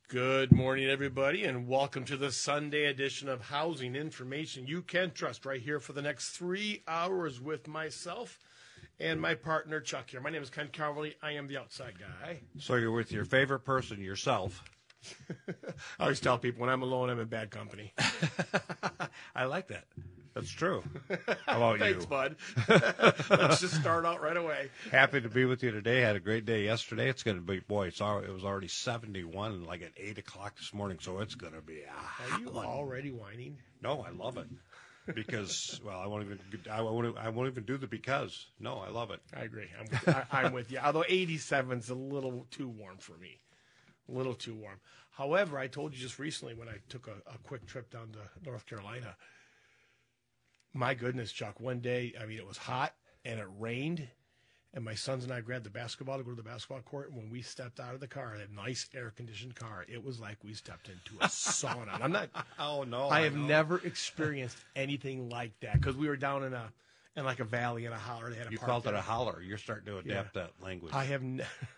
Good morning, everybody, and welcome to the Sunday edition of Housing Information You Can Trust, right here for the next 3 hours with myself and my partner, Chuck, here. My name is Ken Carvely. I am the outside guy. So you're with your favorite person, yourself. I always tell people when I'm alone, I'm in bad company. I like that. That's true. How about Thanks, you? bud. Let's just start out right away. Happy to be with you today. Had a great day yesterday. It's going to be, boy, it was already 71 like at 8 o'clock this morning, so it's going to be Are you already whining? No, I love it. Because, well, I won't even do the because. No, I love it. I agree. I'm with you. Although 87 is a little too warm for me. A little too warm. However, I told you just recently when I took a quick trip down to North Carolina, my goodness, Chuck, one day, I mean, it was hot and it rained, and my sons and I grabbed the basketball to go to the basketball court, and when we stepped out of the car, that nice air-conditioned car, it was like we stepped into a sauna. And I'm not – Oh, no. I have never experienced anything like that because we were down in like a valley in a holler. They had a You park called it there. a holler. You're starting to adapt that language. I have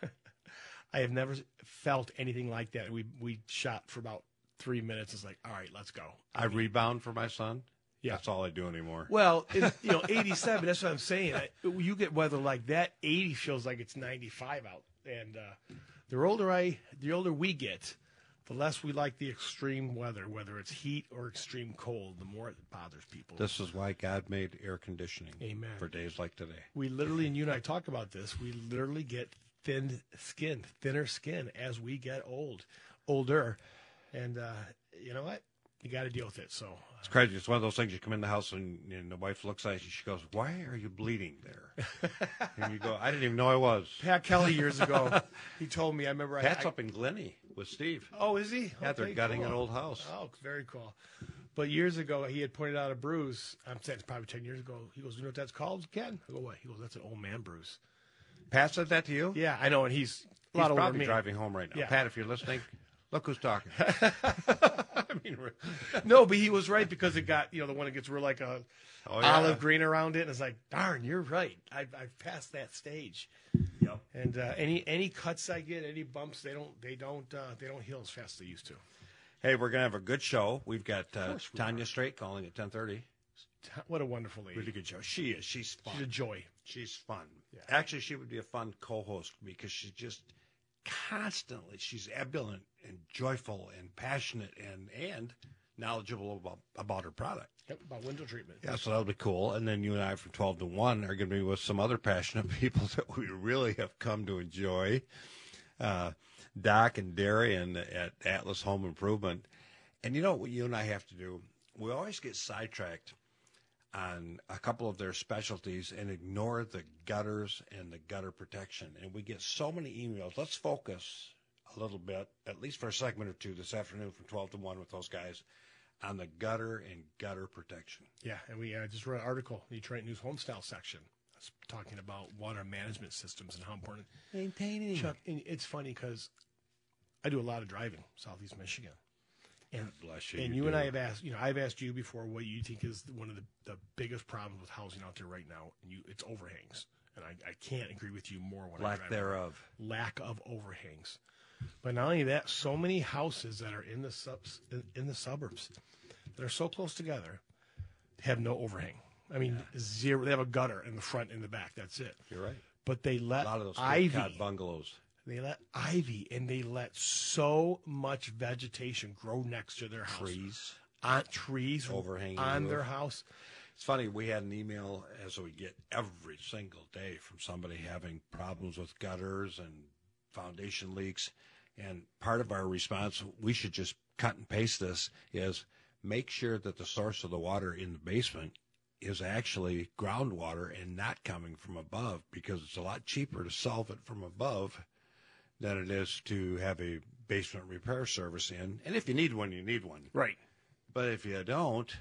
never felt anything like that. We shot for about 3 minutes. It's like, all right, let's go. I rebound for my son. Yeah. That's all I do anymore. Well, 87, that's what I'm saying. You get weather like that, 80 feels like it's 95 out. And the older we get, the less we like the extreme weather, whether it's heat or extreme cold, the more it bothers people. This is why God made air conditioning. Amen. For days like today. We literally, and you and I talk about this, we literally get thinner skin as we get older. And you know what? You got to deal with it. So it's crazy. It's one of those things. You come in the house and the wife looks at you. She goes, "Why are you bleeding there?" And you go, "I didn't even know I was." Pat Kelly years ago, he told me. I remember. Pat's up in Glenny with Steve. Oh, is he? Yeah, they're gutting an old house. Oh, very cool. But years ago, he had pointed out a bruise. I'm saying it's probably 10 years ago. He goes, "You know what that's called, Ken?" I go, "What?" He goes, "That's an old man bruise." Pat said that to you? Yeah, I know, and he's a lot older probably than me. driving home right now. Yeah. Pat, if you're listening, look who's talking. I mean, no, but he was right because it got, the one that gets real like a olive green around it, and it's like, darn, you're right. I've passed that stage. Yep. And any cuts I get, any bumps, they don't heal as fast as they used to. Hey, we're gonna have a good show. We've got Tanya Straight calling at 10:30. What a wonderful lady. Really good show. She is. She's fun. She's a joy. She's fun. Yeah. Actually, she would be a fun co-host because she's just constantly, she's ebullient and joyful and passionate and knowledgeable about her product. Yep, about window treatment. Yeah, so that'll be cool. And then you and I from 12 to 1 are going to be with some other passionate people that we really have come to enjoy. Doc and Darian at Atlas Home Improvement. And you know what you and I have to do? We always get sidetracked on a couple of their specialties and ignore the gutters and the gutter protection. And we get so many emails. Let's focus a little bit, at least for a segment or two this afternoon from 12 to 1 with those guys, on the gutter and gutter protection. Yeah, and we just wrote an article in the Detroit News Homestyle section. It's talking about water management systems and how important. Maintaining. Chuck, and it's funny because I do a lot of driving, Southeast Michigan. And, God bless you. and you and I have asked, I've asked you before what you think is one of the biggest problems with housing out there right now. And it's overhangs. And I can't agree with you more when I drive. Lack thereof. Lack of overhangs. But not only that, so many houses that are in the suburbs that are so close together have no overhang. I mean, zero. They have a gutter in the front and the back. That's it. You're right. But they let A lot of those ivy. Cape Cod bungalows. They let ivy and they let so much vegetation grow next to their house. Trees overhanging on the their roof. house. It's funny, we had an email, as we get every single day, from somebody having problems with gutters and foundation leaks. And part of our response, we should just cut and paste this, is make sure that the source of the water in the basement is actually groundwater and not coming from above, because it's a lot cheaper to solve it from above than it is to have a basement repair service in. And if you need one, you need one. Right. But if you don't,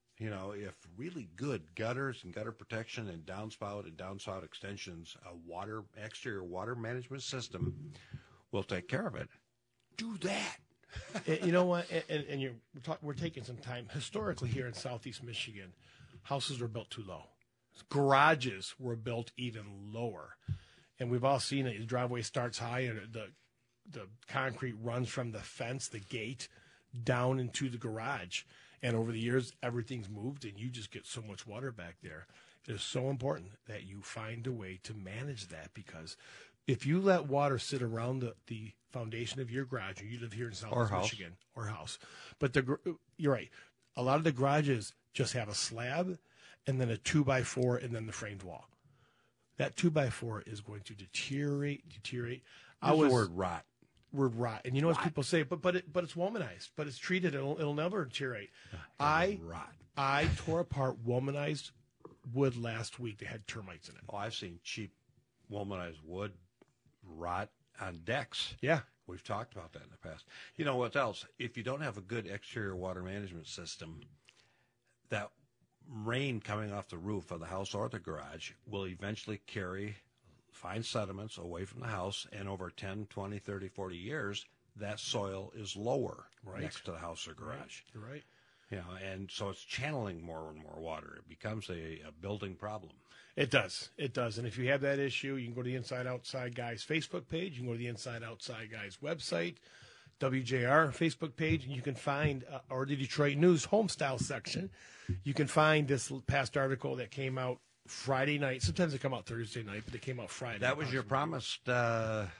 if really good gutters and gutter protection and downspout extensions, exterior water management system will take care of it. Do that. You know what? And we're taking some time. Historically here in Southeast Michigan, houses were built too low. Garages were built even lower. And we've all seen it. The driveway starts high and concrete runs from the fence, the gate, down into the garage. And over the years, everything's moved, and you just get so much water back there. It is so important that you find a way to manage that, because if you let water sit around the foundation of your garage, and you live here in Southeast Michigan, or house, but you're right. A lot of the garages just have a slab and then a 2x4 and then the framed wall. That 2x4 is going to deteriorate. Use the word rot. Word rot, and you know what people say, but it's womanized, but it's treated. It'll never deteriorate. I tore apart womanized wood last week. They had termites in it. Oh, I've seen cheap womanized wood rot on decks. Yeah, we've talked about that in the past. You know what else? If you don't have a good exterior water management system, that rain coming off the roof of the house or the garage will eventually carry fine sediments away from the house, and over 10, 20, 30, 40 years, that soil is lower next to the house or garage. You're right. You know, and so it's channeling more and more water. It becomes a building problem. It does. It does. And if you have that issue, you can go to the Inside Outside Guys Facebook page. You can go to the Inside Outside Guys website, WJR Facebook page, and you can find, or the Detroit News Homestyle section, you can find this past article that came out Friday night. Sometimes they come out Thursday night, but they came out Friday. That was your promised home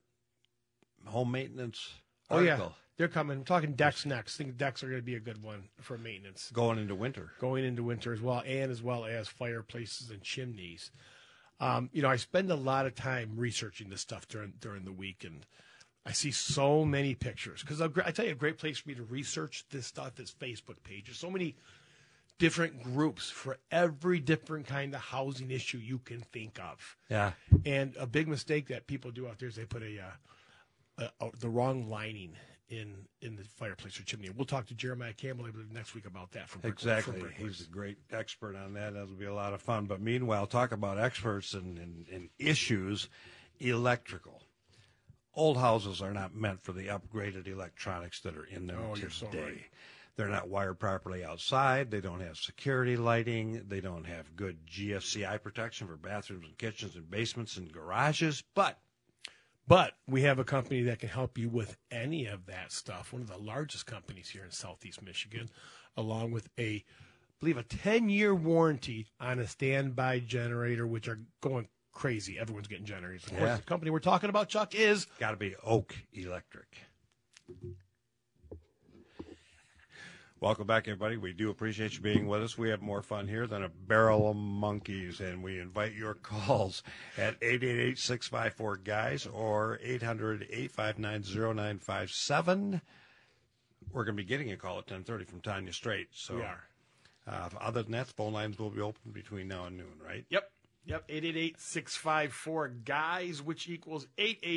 maintenance article. Oh, yeah. They're coming. I'm talking decks next. I think decks are going to be a good one for maintenance. Going into winter as well, and as well as fireplaces and chimneys. I spend a lot of time researching this stuff during the week, and I see so many pictures. Because I tell you, a great place for me to research this stuff is Facebook pages. So many different groups for every different kind of housing issue you can think of. Yeah. And a big mistake that people do out there is they put the wrong lining in the fireplace or chimney. We'll talk to Jeremiah Campbell next week about that. Exactly. He's a great expert on that. That'll be a lot of fun. But meanwhile, talk about experts and issues, electrical. Old houses are not meant for the upgraded electronics that are in them today. You're so right. They're not wired properly outside. They don't have security lighting. They don't have good GFCI protection for bathrooms and kitchens and basements and garages. But we have a company that can help you with any of that stuff. One of the largest companies here in Southeast Michigan, along with I believe a 10-year warranty on a standby generator, which are going crazy. Everyone's getting generators. Of course, the company we're talking about, Chuck, is got to be Oak Electric. Welcome back, everybody. We do appreciate you being with us. We have more fun here than a barrel of monkeys, and we invite your calls at 888-654-GUYS or 800-859-0957. We're going to be getting a call at 10:30 from Tanya Strait. So, we are. Other than that, the phone lines will be open between now and noon, right? Yep. 888-654-GUYS, which equals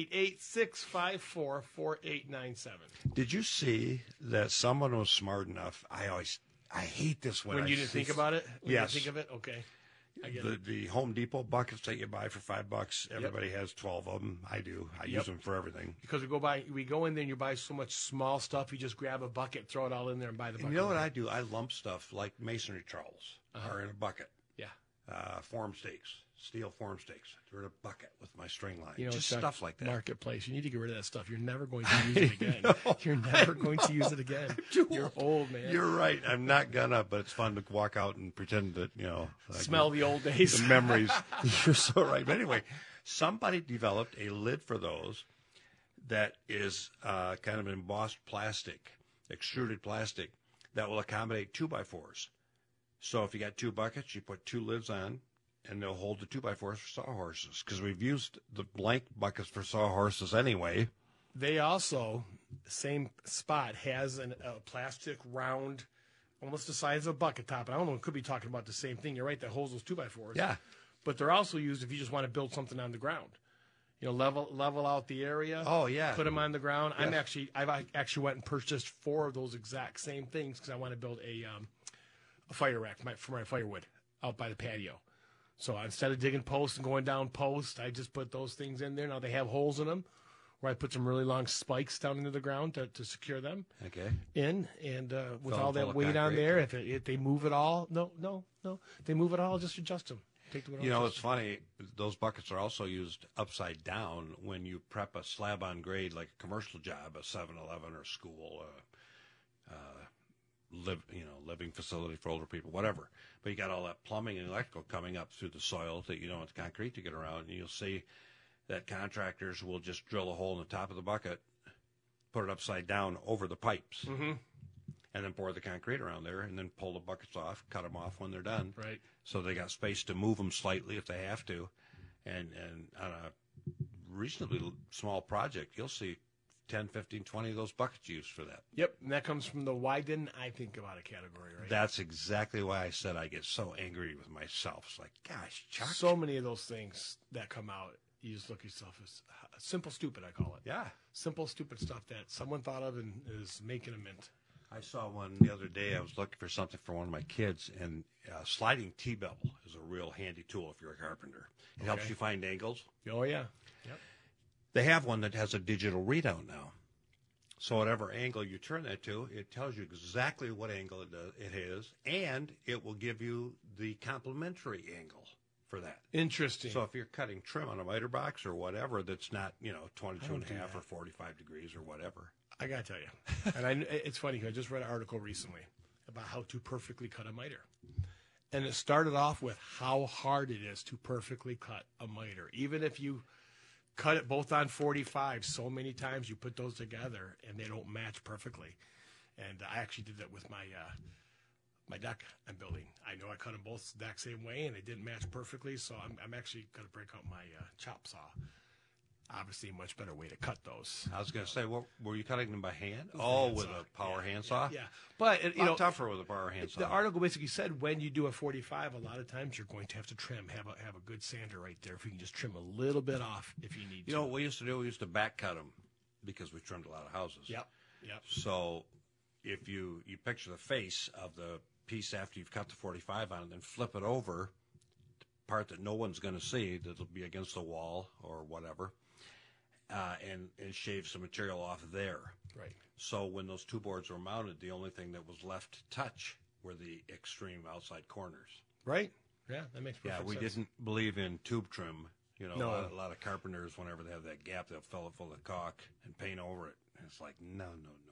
888-654-4897. Did you see that someone was smart enough? I hate this when you didn't think about it? When yes. you didn't think of it? Okay. I get it. The Home Depot buckets that you buy for $5, everybody has 12 of them. I do. I use them for everything. Because we go in there and you buy so much small stuff, you just grab a bucket, throw it all in there, and buy the bucket. And you know what I do? I lump stuff like masonry trowels are in a bucket. Yeah. Form stakes, steel form stakes. They're in a bucket with my string line. Just stuff like that. Marketplace. You need to get rid of that stuff. You're never going to use it again. You're never going to use it again. You're old, man. You're right. I'm not gonna, but it's fun to walk out and pretend that, smell the old days. The memories. You're so right. But anyway, somebody developed a lid for those that is kind of embossed plastic, extruded plastic, that will accommodate 2x4s. So if you got two buckets, you put two lids on, and they'll hold the 2x4s for sawhorses, because we've used the blank buckets for sawhorses anyway. They also, same spot, has a plastic round, almost the size of a bucket top. And I don't know, we could be talking about the same thing. You're right, that holds those 2x4s. Yeah. But they're also used if you just want to build something on the ground. Level out the area. Oh, yeah. Put them on the ground. Yes. I've actually went and purchased 4 of those exact same things because I want to build a fire rack for my firewood out by the patio. So instead of digging posts and going down posts, I just put those things in there. Now they have holes in them where I put some really long spikes down into the ground to secure them. Okay. And with all that weight on there, if they move it all, no, they move it all, just adjust them. Take the wood You off. know, it's funny. Those buckets are also used upside down when you prep a slab on grade, like a commercial job, a 7-Eleven or school, living facility for older people, whatever. But you got all that plumbing and electrical coming up through the soil that you don't want the concrete to get around. And you'll see that contractors will just drill a hole in the top of the bucket, put it upside down over the pipes, and then pour the concrete around there, and then pull the buckets off, cut them off when they're done. Right. So they got space to move them slightly if they have to. And on a reasonably small project, you'll see 10, 15, 20 of those buckets used for that. Yep, and that comes from the why didn't I think about it category, right? That's exactly why I said I get so angry with myself. It's like, gosh, Chuck. So many of those things that come out, you just look at yourself as simple, stupid, I call it. Yeah. Simple, stupid stuff that someone thought of and is making a mint. I saw one the other day. I was looking for something for one of my kids, and sliding T-bevel is a real handy tool if you're a carpenter. It helps you find angles. Oh, yeah. Yep. They have one that has a digital readout now. So whatever angle you turn that to, it tells you exactly what angle it is, and it will give you the complementary angle for that. Interesting. So if you're cutting trim on a miter box or whatever that's not, 22 and a half that. or 45 degrees or whatever. I got to tell you. And it's funny because I just read an article recently about how to perfectly cut a miter. And it started off with how hard it is to perfectly cut a miter. Even if you cut it both on 45 so many times, you put those together and they don't match perfectly. And I actually did that with my deck I'm building. I know I cut them both the exact same way and they didn't match perfectly, so I'm actually going to break out my chop saw. Obviously, a much better way to cut those. I was going to say, what were you cutting them by hand? Oh, with a power handsaw? Yeah. But, A lot tougher with a power handsaw. the article basically said when you do a 45, a lot of times you're going to have to trim, have a good sander right there. If you can just trim a little bit off if you need to. You know what we used to do? We used to back cut them because we trimmed a lot of houses. Yep. So if you picture the face of the piece after you've cut the 45 on it, then flip it over, the part that no one's going to see, that'll be against the wall or whatever, and shave some material off there. Right. So when those two boards were mounted, the only thing that was left to touch were the extreme outside corners. Right. Yeah, that makes perfect sense. Yeah, we didn't believe in tube trim. No. A lot of carpenters, whenever they have that gap, they'll fill it full of caulk and paint over it. And it's like, no.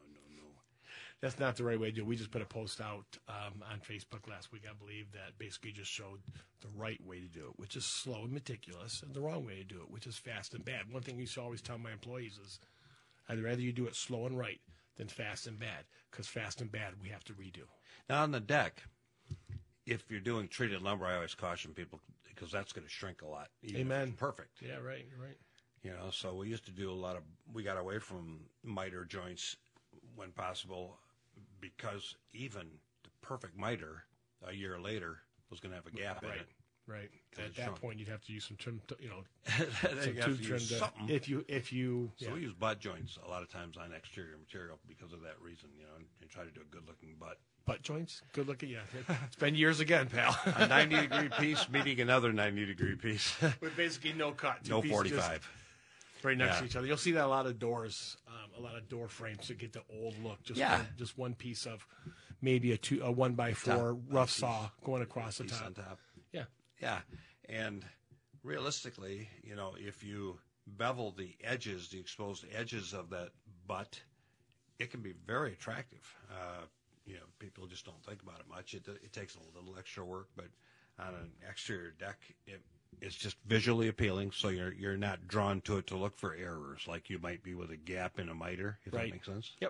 That's not the right way to do it. We just put a post out on Facebook last week, I believe, that basically just showed the right way to do it, which is slow and meticulous, and the wrong way to do it, which is fast and bad. One thing I used to always tell my employees is I'd rather you do it slow and right than fast and bad, because fast and bad we have to redo. Now, on the deck, if you're doing treated lumber, I always caution people because that's going to shrink a lot. Even if Amen. it's perfect. Yeah, right, you're right. So we used to do we got away from miter joints when possible because even the perfect miter a year later was going to have a gap in it. Right. Because At it that shrunk. point, you'd have to use some trim, Then some you have tube to trim use something. if you. So we use butt joints a lot of times on exterior material because of that reason, and try to do a good-looking butt. Butt joints, good looking. Yeah, it's been years again, pal. A 90-degree piece meeting another 90-degree piece. With basically no cut. No Two pieces just 45. right next Yeah. to each other. You'll see that a lot of doors, a lot of door frames to get the old look. Just one piece of maybe a 1x4 Top rough piece. saw going across the Piece top. on top. Yeah. Yeah, and realistically, if you bevel the edges, the exposed edges of that butt, it can be very attractive. People just don't think about it much. It takes a little extra work, but on an exterior deck, it's just visually appealing. So you're not drawn to it to look for errors like you might be with a gap in a miter. If Right. that makes sense. Yep.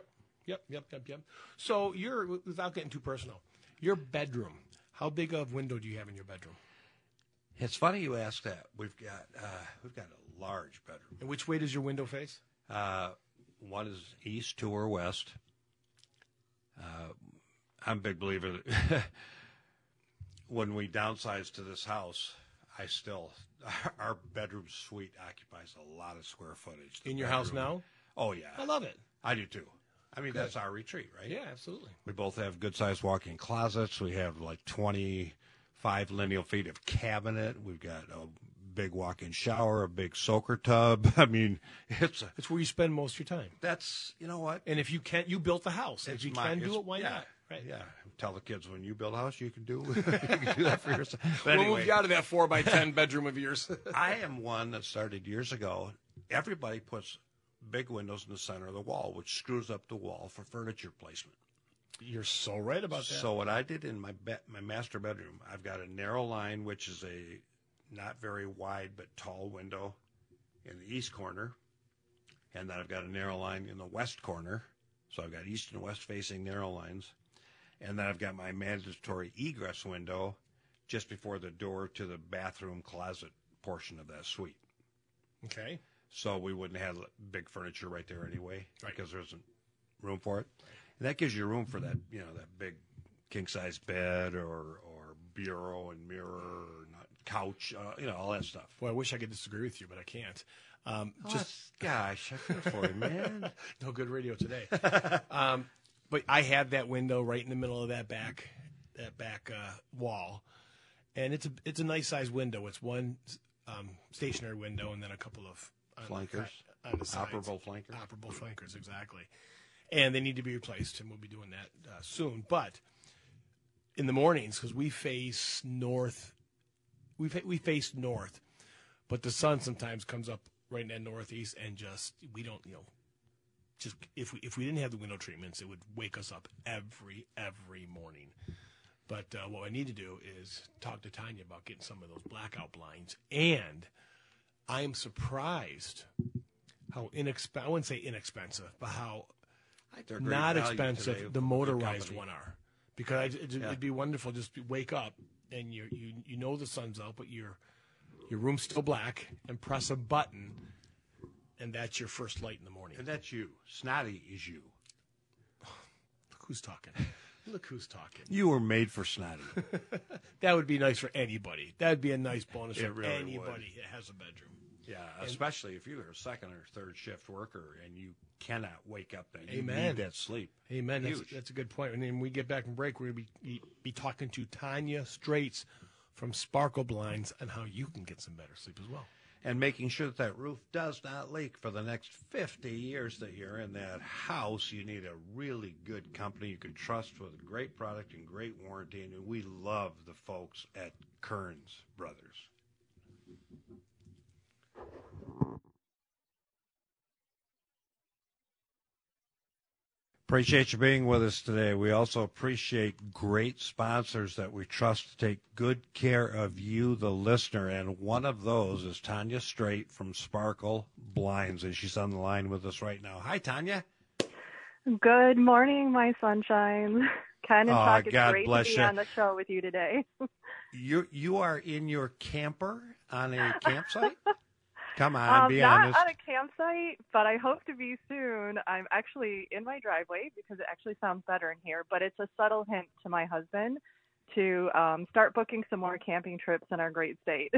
So without getting too personal, your bedroom. How big of window do you have in your bedroom? It's funny you ask that. We've got a large bedroom. And which way does your window face? One is east, two are west. I'm a big believer that when we downsized to this house, our bedroom suite occupies a lot of square footage. The In your house bedroom- now? Oh, yeah. I love it. I do, too. I mean, that's our retreat, right? Yeah, absolutely. We both have good-sized walk-in closets. We have like 25 lineal feet of cabinet. We've got a big walk-in shower, a big soaker tub. I mean, It's where you spend most of your time. that's, you know what? And if you can't, you built the house. If you can do it's- it, why yeah, not? Right. Yeah. Tell the kids when you build a house, you can do you can do that for yourself. But We'll anyway, move you out of that 4x10 bedroom of yours. I am one that started years ago. Everybody puts big windows in the center of the wall, which screws up the wall for furniture placement. You're so right about that. So what I did in my master bedroom, I've got a narrow line, which is a not very wide but tall window in the east corner, and then I've got a narrow line in the west corner. So I've got east and west facing narrow lines, and then I've got my mandatory egress window just before the door to the bathroom closet portion of that suite. Okay. So we wouldn't have big furniture right there anyway, Right. because there isn't room for it. And that gives you room for that, that big king size bed or bureau and mirror or couch, all that stuff. Boy, I wish I could disagree with you, but I can't. Gosh, I feel for you, man. No good radio today. But I had that window right in the middle of that back wall, and it's a nice size window. It's one stationary window and then a couple of Flankers, on the sides. Operable flankers, exactly. And they need to be replaced, and we'll be doing that soon. But in the mornings, because we face north, we face north, but the sun sometimes comes up right in that northeast, and we don't, just if we didn't have the window treatments, it would wake us up every morning. But what I need to do is talk to Tanya about getting some of those blackout blinds, and I am surprised how I wouldn't say inexpensive, but how They're great not value expensive today the with motorized company. one are, because it'd be wonderful just to wake up and you know the sun's out, but your room's still black, and press a button, and that's your first light in the morning. And that's you. Snotty is you. Look who's talking. Look who's talking. You were made for snotty. That would be nice for anybody. That would be a nice bonus It for really anybody that has a bedroom. Yeah, especially if you're a second or third shift worker and you cannot wake up then. You Amen. need that sleep. Amen. Huge. That's a good point. And then when we get back from break, we're going to be talking to Tanya Straits from Sparkle Blinds on how you can get some better sleep as well. And making sure that roof does not leak for the next 50 years that you're in that house. You need a really good company you can trust with a great product and great warranty. And we love the folks at Kearns Brothers. Appreciate you being with us today. We also appreciate great sponsors that we trust to take good care of you, the listener. And one of those is Tanya Straight from Sparkle Blinds, and she's on the line with us right now. Hi, Tanya. Good morning, my sunshine. Ken and Chuck, it's God great to bless be you. on the show with you today. You are in your camper on a campsite? Come on, be not honest. on a campsite, but I hope to be soon. I'm actually in my driveway because it actually sounds better in here, but it's a subtle hint to my husband to start booking some more camping trips in our great state.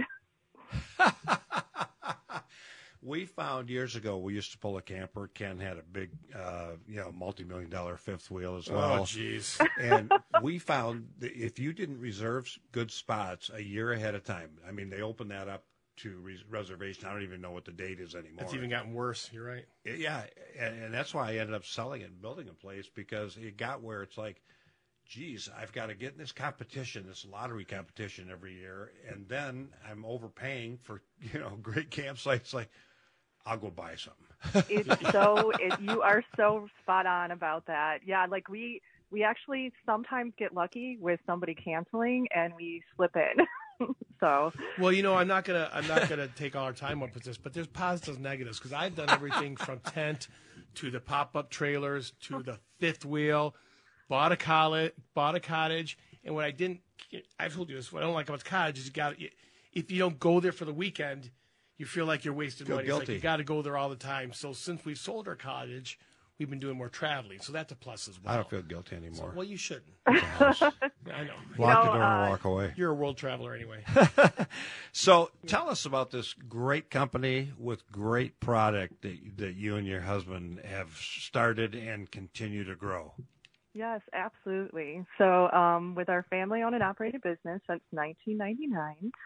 We found years ago, we used to pull a camper. Ken had a big, multi-million-dollar fifth wheel as well. Oh, jeez. And we found that if you didn't reserve good spots a year ahead of time, I mean, they opened that up to reservation. I don't even know what the date is anymore. It's even gotten worse. You're right. Yeah, and that's why I ended up selling it and building a place, because it got where it's like, geez, I've got to get in this competition, this lottery competition every year, and then I'm overpaying for, great campsites. Like, I'll go buy something. You are so spot on about that. Yeah, like we actually sometimes get lucky with somebody canceling and we slip in. So, well, I'm not gonna take all our time up with this, but there's positives and negatives, because I've done everything from tent to the pop-up trailers to the fifth wheel, bought a cottage, and what I've told you this, what I don't like about cottage is if you don't go there for the weekend, you feel like you're wasting money. Guilty. It's like you got to go there all the time. So since we've sold our cottage, we've been doing more traveling, so that's a plus as well. I don't feel guilty anymore. Well, you shouldn't. I know. Lock the door and walk away. You're a world traveler anyway. So tell us about this great company with great product that you and your husband have started and continue to grow. yes, absolutely. So with our family-owned and operated business since 1999,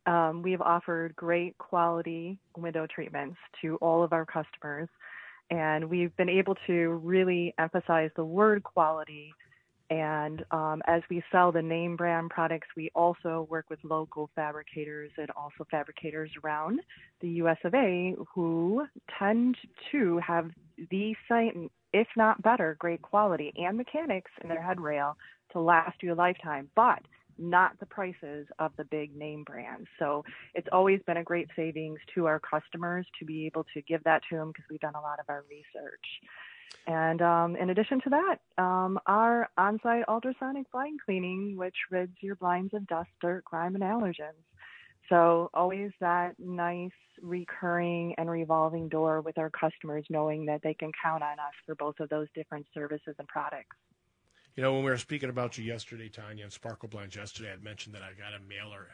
we have offered great quality window treatments to all of our customers. And we've been able to really emphasize the word quality. And as we sell the name brand products, we also work with local fabricators and also fabricators around the US of A who tend to have the same, if not better, great quality and mechanics in their head rail to last you a lifetime, but not the prices of the big name brands. So it's always been a great savings to our customers to be able to give that to them because we've done a lot of our research. And in addition to that, our on-site ultrasonic blind cleaning, which rids your blinds of dust, dirt, grime, and allergens. So always that nice recurring and revolving door with our customers, knowing that they can count on us for both of those different services and products. You know, when we were speaking about you yesterday, Tanya, and Sparkle Blinds yesterday, I mentioned that I got a mailer,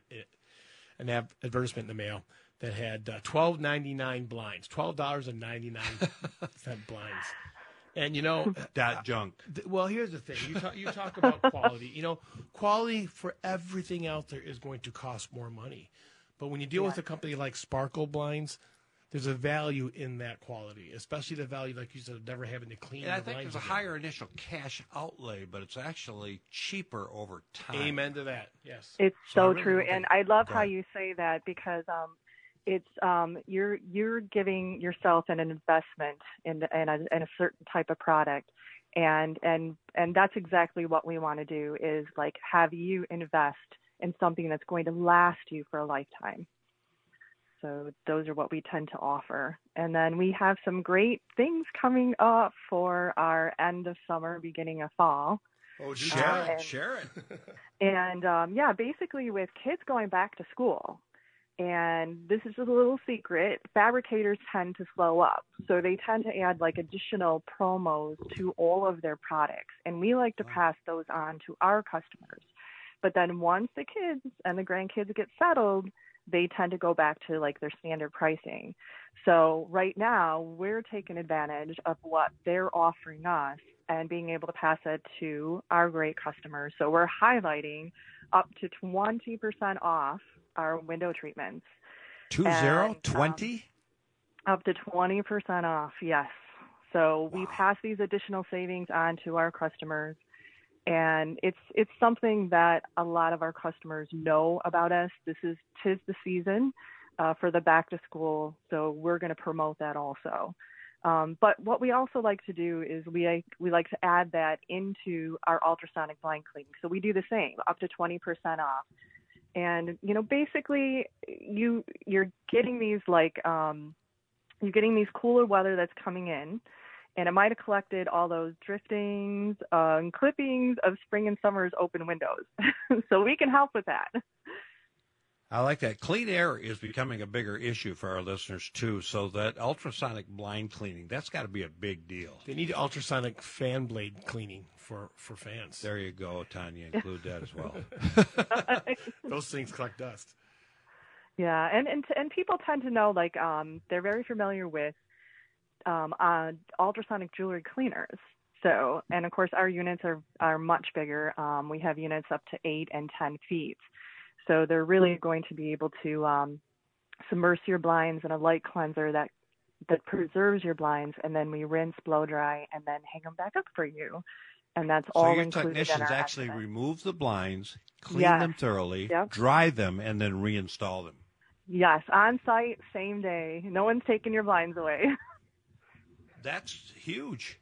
an advertisement in the mail that had $12.99 blinds, $12.99 blinds. And, you know, That junk. Well, here's the thing. You talk about quality. You know, quality for everything out there is going to cost more money. But when you deal with a company like Sparkle Blinds, there's a value in that quality, especially the value, like you said, of never having to clean And the I think blinds there's a again. higher initial cash outlay, but it's actually cheaper over time. Amen to that. Yes. It's So I so really true, don't and think- I love Go how ahead. you say that because it's you're giving yourself an investment in a certain type of product, and that's exactly what we want to do is like have you invest in something that's going to last you for a lifetime. So those are what we tend to offer. And then we have some great things coming up for our end of summer, beginning of fall. Oh, do Share tell. it. and- Share it. And basically with kids going back to school, and this is just a little secret, fabricators tend to slow up. So they tend to add like additional promos to all of their products. And we like to pass those on to our customers. But then once the kids and the grandkids get settled, they tend to go back to like their standard pricing. So right now we're taking advantage of what they're offering us and being able to pass it to our great customers. So we're highlighting up to 20% off our window treatments. 20? Up to 20% off, yes. So we pass these additional savings on to our customers. And it's something that a lot of our customers know about us. Tis the season for the back to school, so we're going to promote that also. But what we also like to do is we like to add that into our ultrasonic blind cleaning. So we do the same, up to 20% off. And you know, basically, you're getting these you're getting these cooler weather that's coming in. And it might have collected all those driftings and clippings of spring and summer's open windows. So we can help with that. I like that. Clean air is becoming a bigger issue for our listeners, too. So that ultrasonic blind cleaning, that's got to be a big deal. They need ultrasonic fan blade cleaning for fans. There you go, Tanya. Include that as well. Those things collect dust. Yeah, and people tend to know, like, they're very familiar with ultrasonic jewelry cleaners. So, and of course, our units are much bigger. We have units up to 8 and 10 feet. So they're really going to be able to submerge your blinds in a light cleanser that preserves your blinds, and then we rinse, blow dry, and then hang them back up for you. And that's So all your included in technicians our actually estimate. remove the blinds, clean Yes. them thoroughly, Yep. dry them, and then reinstall them. Yes, on site, same day. No one's taking your blinds away. That's huge.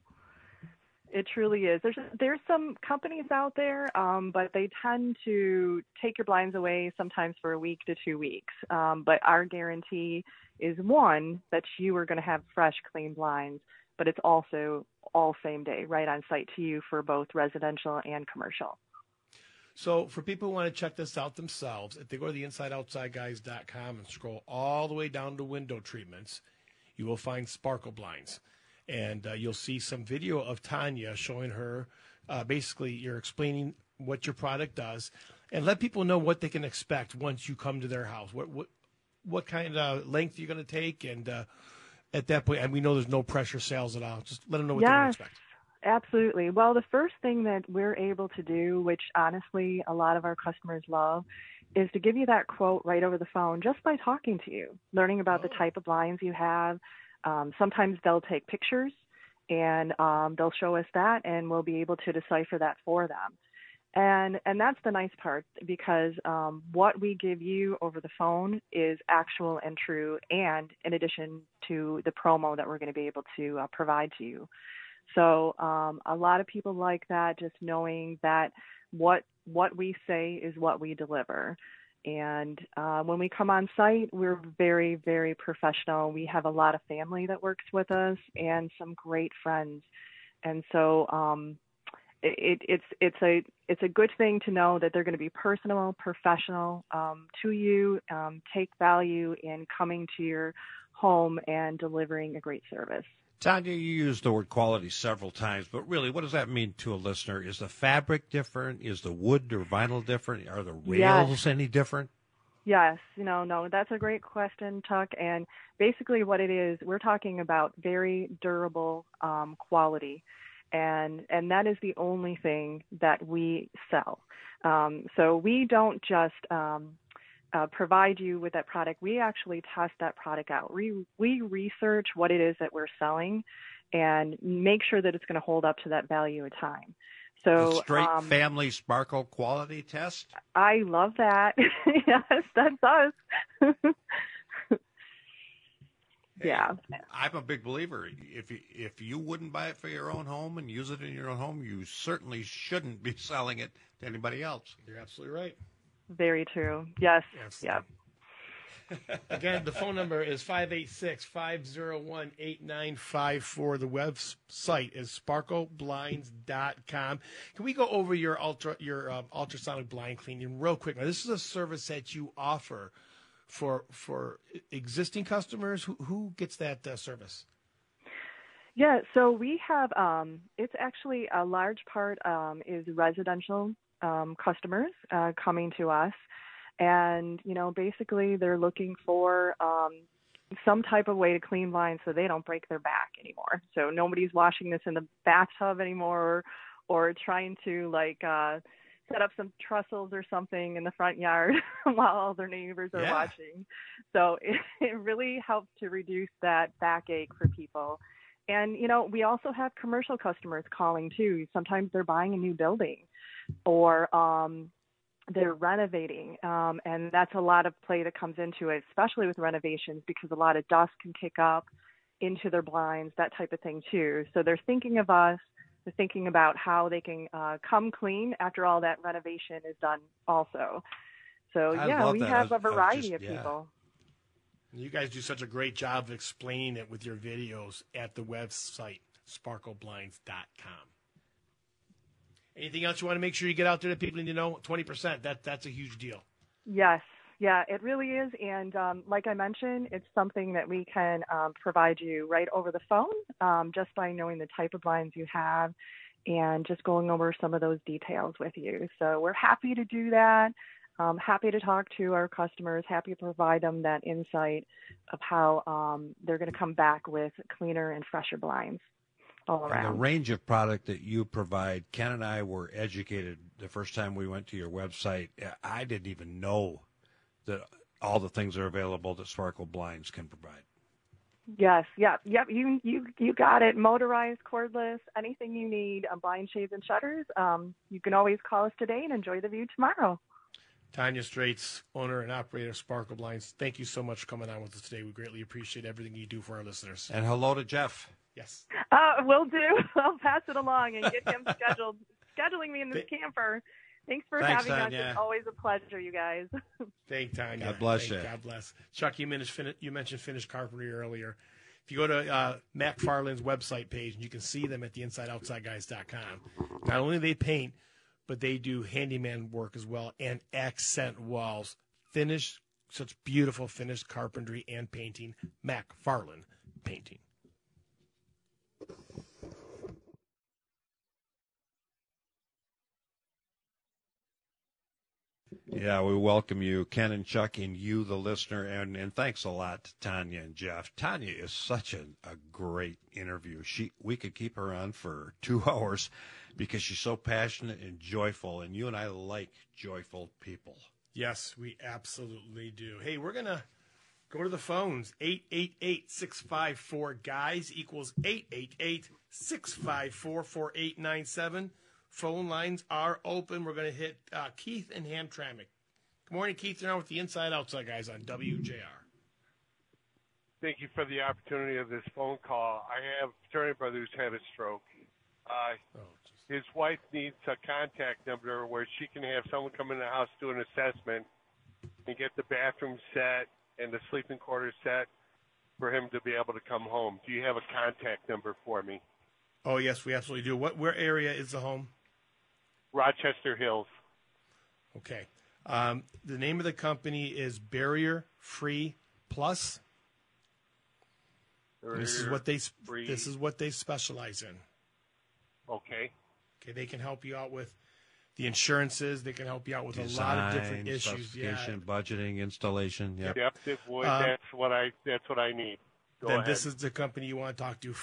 It truly is. There's some companies out there, but they tend to take your blinds away sometimes for a week to 2 weeks. But our guarantee is, one, that you are going to have fresh, clean blinds, but it's also all same day, right on site to you for both residential and commercial. So for people who want to check this out themselves, if they go to the InsideOutsideGuys.com and scroll all the way down to window treatments, you will find Sparkle Blinds. And you'll see some video of Tanya showing her, basically you're explaining what your product does, and let people know what they can expect once you come to their house. What kind of length you're going to take, and at that point, and we know there's no pressure sales at all. Just let them know what they can expect. Absolutely. Well, the first thing that we're able to do, which honestly a lot of our customers love, is to give you that quote right over the phone just by talking to you, learning about the type of blinds you have. Sometimes they'll take pictures and they'll show us that, and we'll be able to decipher that for them. And that's the nice part, because what we give you over the phone is actual and true, and in addition to the promo that we're going to be able to provide to you. So a lot of people like that, just knowing that what we say is what we deliver. And when we come on site, we're very, very professional. We have a lot of family that works with us and some great friends. And so it's a good thing to know that they're going to be personal, professional to you, take value in coming to your home and delivering a great service. Tanya, you used the word quality several times, but really, what does that mean to a listener? Is the fabric different? Is the wood or vinyl different? Are the rails any different? Yes. No, that's a great question, Chuck. And basically what it is, we're talking about very durable quality. And that is the only thing that we sell. So we don't just provide you with that product. We actually test that product out. We research what it is that we're selling and make sure that it's going to hold up to that value of time. So the straight family sparkle quality test? I love that. Yes, that's us. Yeah. I'm a big believer. If you wouldn't buy it for your own home and use it in your own home, you certainly shouldn't be selling it to anybody else. You're absolutely right. Very true. Yes. Yeah. Again, the phone number is 586-501-8954. The website is sparkleblinds.com. Can we go over your ultrasonic blind cleaning real quick? Now, this is a service that you offer for existing customers. Who gets that service? Yeah, so we have, it's actually a large part is residential customers coming to us. And, basically they're looking for some type of way to clean blinds so they don't break their back anymore. So nobody's washing this in the bathtub anymore or trying to set up some trussels or something in the front yard while all their neighbors are watching. So it really helps to reduce that backache for people. And, we also have commercial customers calling too. Sometimes they're buying a new building or they're renovating. And that's a lot of play that comes into it, especially with renovations, because a lot of dust can kick up into their blinds, that type of thing too. So they're thinking of us. They're thinking about how they can come clean after all that renovation is done also. So, we have a variety of people. You guys do such a great job of explaining it with your videos at the website, sparkleblinds.com. Anything else you want to make sure you get out there that people need to know? 20%, that's a huge deal. Yes. Yeah, it really is. And like I mentioned, it's something that we can provide you right over the phone just by knowing the type of blinds you have and just going over some of those details with you. So we're happy to do that. Happy to talk to our customers, happy to provide them that insight of how they're going to come back with cleaner and fresher blinds all around. And the range of product that you provide, Ken and I were educated the first time we went to your website. I didn't even know that all the things are available that Sparkle Blinds can provide. Yes, yep. You got it. Motorized, cordless, anything you need, blind shades and shutters. You can always call us today and enjoy the view tomorrow. Tanya Straits, owner and operator of Sparkle Blinds, thank you so much for coming on with us today. We greatly appreciate everything you do for our listeners. And hello to Jeff. Yes. Will do. I'll pass it along and get him scheduling me in this camper. Thanks for having us. It's always a pleasure, you guys. Thank Tanya. God bless you. God bless. Chuck, you mentioned finished carpentry earlier. If you go to McFarland's website page, you can see them at the InsideOutsideGuys.com. Not only do they paint, but they do handyman work as well and accent walls. Such beautiful finished carpentry and painting. McFarland Painting. Yeah, we welcome you, Ken and Chuck, and you, the listener, and thanks a lot to Tanya and Jeff. Tanya is such a great interview. We could keep her on for 2 hours because she's so passionate and joyful, and you and I like joyful people. Yes, we absolutely do. Hey, we're going to go to the phones. 888-654-GUYS equals 888-654-4897. Phone lines are open. We're going to hit Keith in Hamtramck. Good morning, Keith. You're on with the Inside Outside guys on WJR. Thank you for the opportunity of this phone call. I have a fraternity brother who's had a stroke. His wife needs a contact number where she can have someone come in the house, do an assessment, and get the bathroom set and the sleeping quarters set for him to be able to come home. Do you have a contact number for me? Oh, yes, we absolutely do. Where area is the home? Rochester Hills. Okay. The name of the company is Barrier Free Plus. This is what they specialize in. Okay. Okay, they can help you out with the insurances. They can help you out with a lot of different issues. Specification, budgeting, installation. Yep. That's what I need. Go then ahead. This is the company you want to talk to.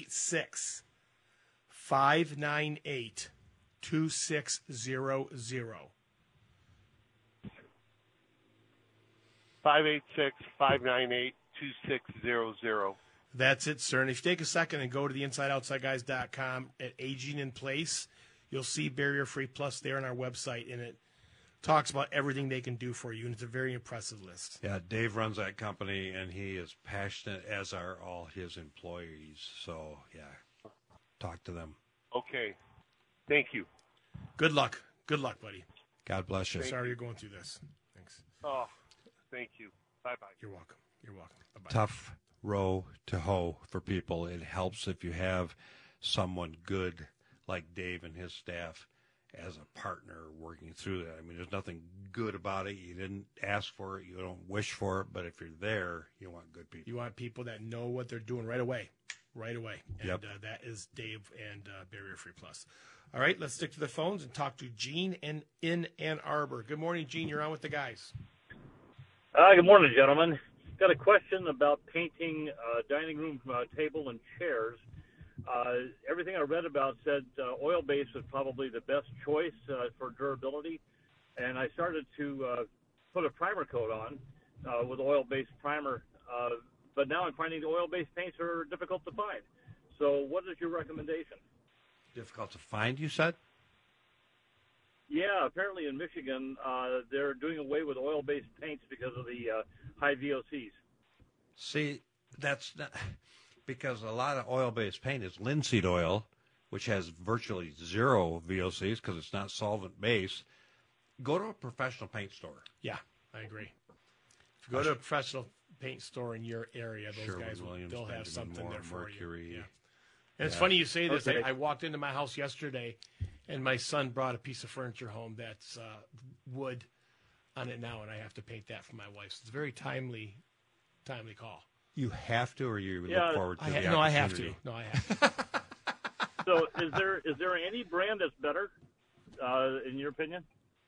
586-598-2600. 586-598-2600. That's it, sir. And if you take a second and go to the InsideOutsideGuys.com at Aging in Place, you'll see Barrier Free Plus there on our website, and it talks about everything they can do for you, and it's a very impressive list. Yeah, Dave runs that company, and he is passionate, as are all his employees. So, yeah, talk to them. Okay. Thank you. Good luck. Good luck, buddy. God bless you. Sorry you're going through this. Thanks. Oh, thank you. Bye-bye. You're welcome. You're welcome. Bye-bye. Tough row to hoe for people. It helps if you have someone good like Dave and his staff as a partner working through that. I mean, there's nothing good about it. You didn't ask for it. You don't wish for it. But if you're there, you want good people. You want people that know what they're doing right away. Right away. And Yep. That is Dave and Barrier Free Plus. All right, let's stick to the phones and talk to Gene in Ann Arbor. Good morning, Gene. You're on with the guys. Good morning, gentlemen. Got a question about painting dining room table and chairs. Everything I read about said oil-based was probably the best choice for durability, and I started to put a primer coat on with oil-based primer, but now I'm finding the oil-based paints are difficult to find. So what is your recommendation? Difficult to find, you said? Yeah, apparently in Michigan, they're doing away with oil-based paints because of the high VOCs. See, that's not because a lot of oil-based paint is linseed oil, which has virtually zero VOCs because it's not solvent-based. Go to a professional paint store. Yeah, I agree. If you go to a professional paint store in your area, those guys they'll have something there for Mercury. you. Yeah. And it's funny you say this. Okay. I walked into my house yesterday, and my son brought a piece of furniture home that's wood on it now, and I have to paint that for my wife. So it's a very timely call. You have to, or you Yeah, look forward to the opportunity? No, I have to. No, I have to. So is there any brand that's better, in your opinion?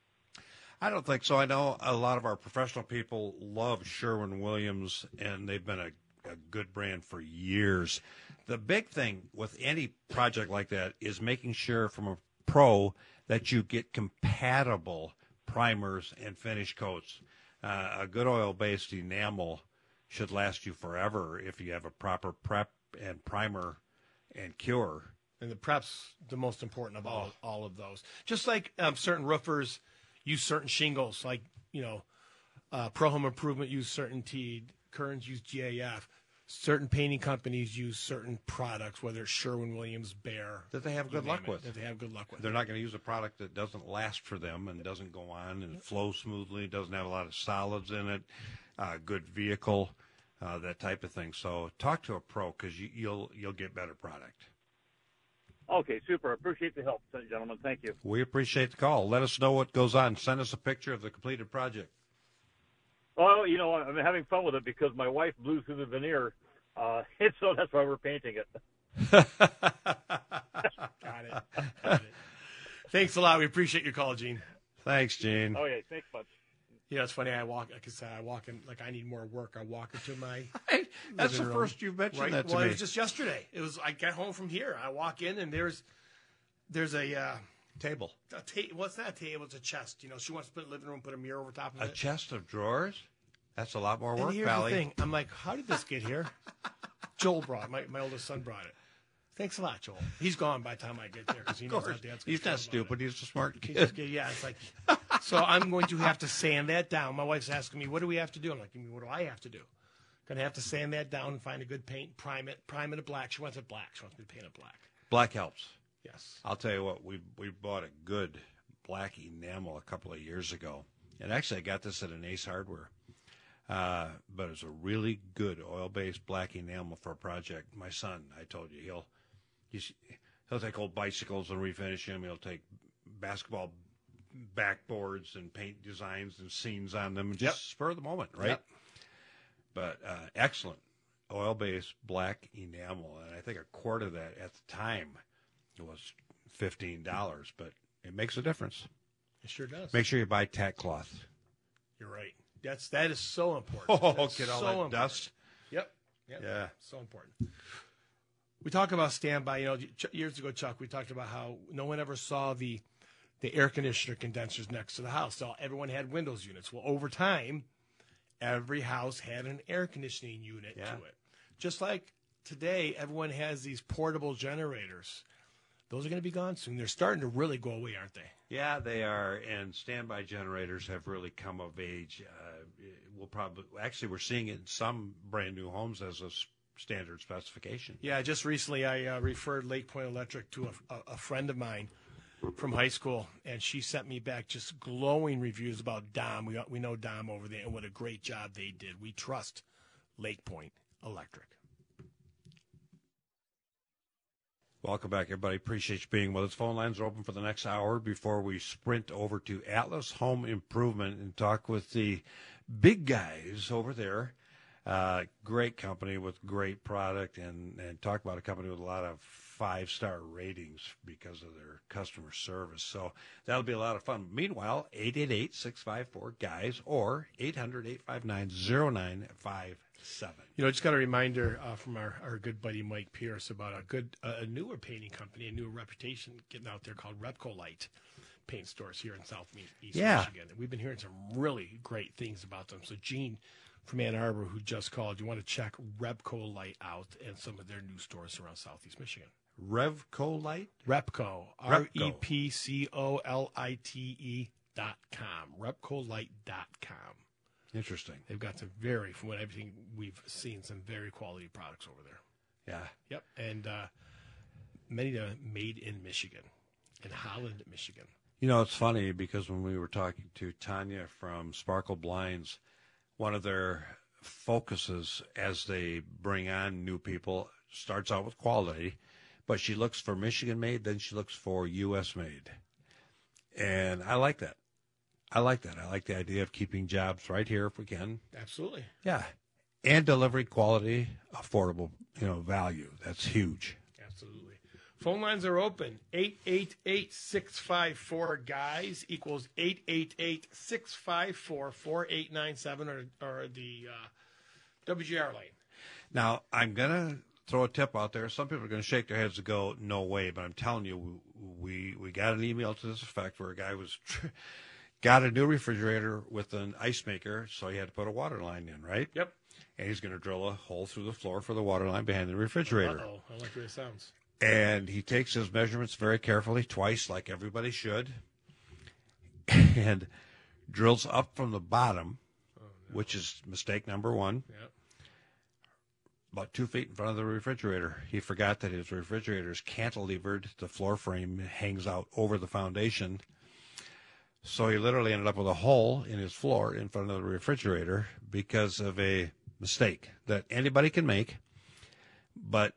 I don't think so. I know a lot of our professional people love Sherwin-Williams, and they've been a good brand for years. The big thing with any project like that is making sure from a pro that you get compatible primers and finish coats. A good oil-based enamel should last you forever if you have a proper prep and primer and cure. And the prep's the most important of all of those. Just like certain roofers use certain shingles, like, Pro Home Improvement use certain Kearns use GAF. Certain painting companies use certain products, whether it's Sherwin-Williams, Behr. That they have good luck with. That they have good luck with. They're not going to use a product that doesn't last for them and doesn't go on and flow smoothly, doesn't have a lot of solids in it, good vehicle, that type of thing. So talk to a pro because you'll get better product. Okay, super. Appreciate the help, gentlemen. Thank you. We appreciate the call. Let us know what goes on. Send us a picture of the completed project. Well, I'm having fun with it because my wife blew through the veneer, and so that's why we're painting it. Got it. Thanks a lot. We appreciate your call, Gene. Thanks, Gene. Okay, thanks much. Yeah, it's funny. I walk in like I need more work. I walk into my. That's the living first room, you've mentioned right? that to well, me. it was just yesterday. I got home from here. I walk in and there's a Table. Well, it's not a table, it's a chest. You know, she wants to put a living room, put a mirror over top of A it. chest of drawers? That's a lot more And work, here's Valley. the thing. I'm like, how did this get here? Joel brought it. My oldest son brought it. Thanks a lot, Joel. He's gone by the time I get there because he Of knows how course. Dad's He's gonna not feel about stupid. He's a smart it. He kid. just yeah, it's like, so I'm going to have to sand that down. My wife's asking me, what do we have to do? I'm like, what do I have to do? Gonna have to sand that down and find a good paint, prime it black. She wants it black. She wants me to paint it black. Black helps. Yes. I'll tell you what, we bought a good black enamel a couple of years ago. And actually, I got this at an Ace Hardware. But it's a really good oil-based black enamel for a project. My son, I told you, he'll take old bicycles and refinish them. He'll take basketball backboards and paint designs and scenes on them. Just spur of the moment, right? Yep. But excellent oil-based black enamel. And I think a quart of that at the time was $15, but it makes a difference. It sure does. Make sure you buy tack cloth. You're right. That is so important. Oh, That's get all so that important. dust. Yep. Yeah. So important. We talk about standby. You know, years ago, Chuck, we talked about how no one ever saw the air conditioner condensers next to the house. So everyone had windows units. Well, over time, every house had an air conditioning unit to it. Just like today, everyone has these portable generators. Those are going to be gone soon. They're starting to really go away, aren't they? Yeah, they are, and standby generators have really come of age. We're seeing it in some brand new homes as a standard specification. Yeah, just recently I referred Lake Point Electric to a friend of mine from high school, and she sent me back just glowing reviews about Dom. We know Dom over there, and what a great job they did. We trust Lake Point Electric. Welcome back, everybody. Appreciate you being with us. Phone lines are open for the next hour before we sprint over to Atlas Home Improvement and talk with the big guys over there. Great company with great product, and talk about a company with a lot of 5-star ratings because of their customer service. So that'll be a lot of fun. Meanwhile, 888-654-GUYS or 800-859-0957. You know, just got a reminder from our good buddy Mike Pierce about a newer painting company, a newer reputation getting out there called Repco Light paint stores here in Southeast Michigan. And we've been hearing some really great things about them. So Gene from Ann Arbor, who just called, you want to check Repco Light out and some of their new stores around Southeast Michigan. Revco Light? Repco, REPCOLITE.com, RepcoLight.com. Interesting. They've got some from everything we've seen, some very quality products over there. Yeah. Yep. And many of them made in Michigan, in Holland, Michigan. You know, it's funny because when we were talking to Tanya from Sparkle Blinds, one of their focuses as they bring on new people starts out with quality, but she looks for Michigan made, then she looks for U.S. made. And I like that. I like the idea of keeping jobs right here if we can. Absolutely. Yeah. And delivering quality, affordable, value. That's huge. Absolutely. Phone lines are open. 888-654-GUYS equals 888-654-4897 or the WGR line. Now, I'm going to throw a tip out there. Some people are going to shake their heads and go, no way. But I'm telling you, we got an email to this effect where a guy got a new refrigerator with an ice maker, so he had to put a water line in, right? Yep. And he's going to drill a hole through the floor for the water line behind the refrigerator. Uh-oh. I like the way it sounds. And he takes his measurements very carefully, twice, like everybody should, and drills up from the bottom, which is mistake number one, about 2 feet in front of the refrigerator. He forgot that his refrigerator is cantilevered. The floor frame hangs out over the foundation. So he literally ended up with a hole in his floor in front of the refrigerator because of a mistake that anybody can make. But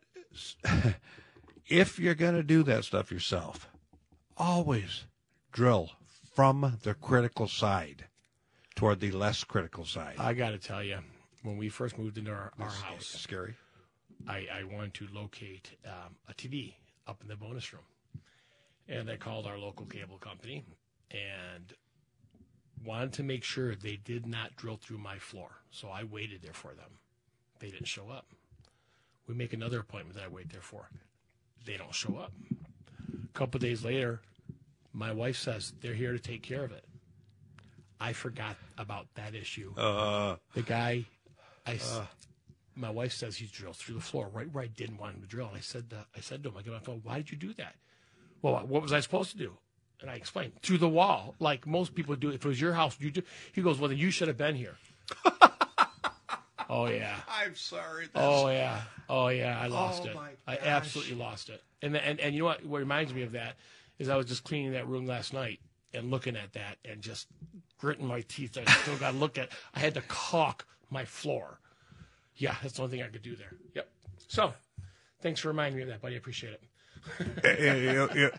if you're going to do that stuff yourself, always drill from the critical side toward the less critical side. I got to tell you, when we first moved into our house, scary. I wanted to locate a TV up in the bonus room. And I called our local cable company and wanted to make sure they did not drill through my floor. So I waited there for them. They didn't show up. We make another appointment that I wait there for. They don't show up. A couple of days later, My wife says they're here to take care of it. I forgot about that issue. The guy, my wife says he drills through the floor right where I didn't want him to drill. And I said to him, I get on the phone, why did you do that? Well, what was I supposed to do? And I explained, through the wall, like most people do. If it was your house, you do. He goes, well, then you should have been here. Oh, yeah. I'm sorry. Oh, yeah. I lost it. my I gosh. absolutely lost it. And you know what reminds me of that is I was just cleaning that room last night and looking at that and just gritting my teeth. I still got to look at. I had to caulk my floor. Yeah, that's the only thing I could do there. Yep. So, thanks for reminding me of that, buddy. I appreciate it.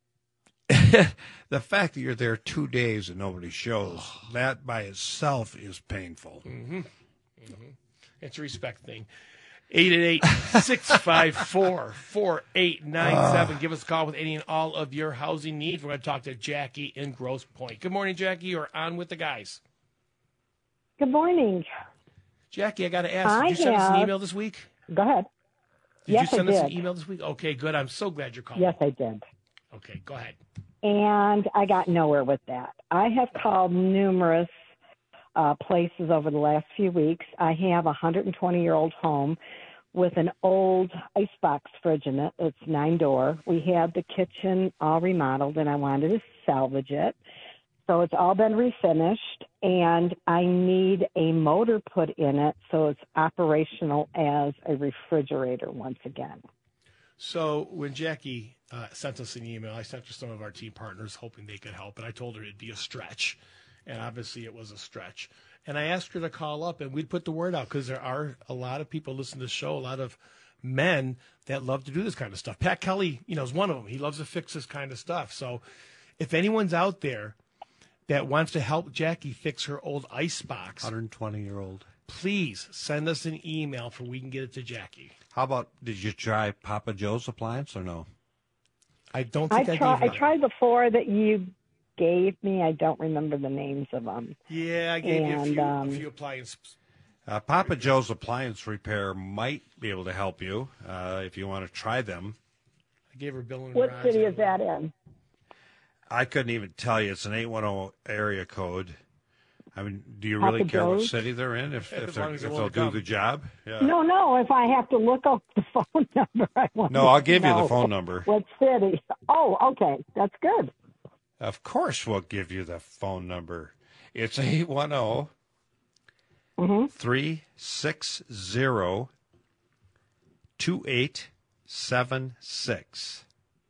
The fact that you're there 2 days and nobody shows, that by itself is painful. It's a respect thing. 888-654-4897. Give us a call with any and all of your housing needs. We're going to talk to Jackie in Grosse Pointe. Good morning, Jackie. You're on with the guys. Good morning. Jackie, I got to ask, did you send us an email this week? Go ahead. Did Yes, you send I us an did. email this week? Okay, good. I'm so glad you're calling. Yes, I did. Okay, go ahead. And I got nowhere with that. I have called numerous places over the last few weeks. I have a 120-year-old home with an old icebox fridge in it. It's 9-door. We had the kitchen all remodeled, and I wanted to salvage it. So it's all been refinished, and I need a motor put in it so it's operational as a refrigerator once again. So when Jackie sent us an email, I sent her some of our team partners hoping they could help, and I told her it'd be a stretch, and obviously it was a stretch. And I asked her to call up, and we'd put the word out because there are a lot of people listening to the show, a lot of men that love to do this kind of stuff. Pat Kelly, is one of them. He loves to fix this kind of stuff. So if anyone's out there that wants to help Jackie fix her old icebox, 120-year-old. please send us an email so we can get it to Jackie. How about, did you try Papa Joe's appliance or no? I don't think I gave I her. tried the four that you gave me. I don't remember the names of them. Yeah, I gave you a And, few appliances. Papa Joe's Appliance Repair might be able to help you if you want to try them. I gave her Bill and What Ron's city is anyway. that in? I couldn't even tell you. It's an 810 area code. I mean, do you really Papa care what Joe's? city they're in if As long as they're they'll willing to do come. the job? Yeah. No. If I have to look up the phone number, I want No, to I'll give you the know phone number. What city? Oh, okay. That's good. Of course we'll give you the phone number. It's 810 360 2876.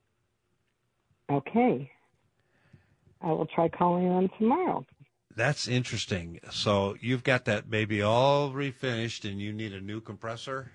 Okay. I will try calling them tomorrow. That's interesting. So you've got that baby all refinished and you need a new compressor?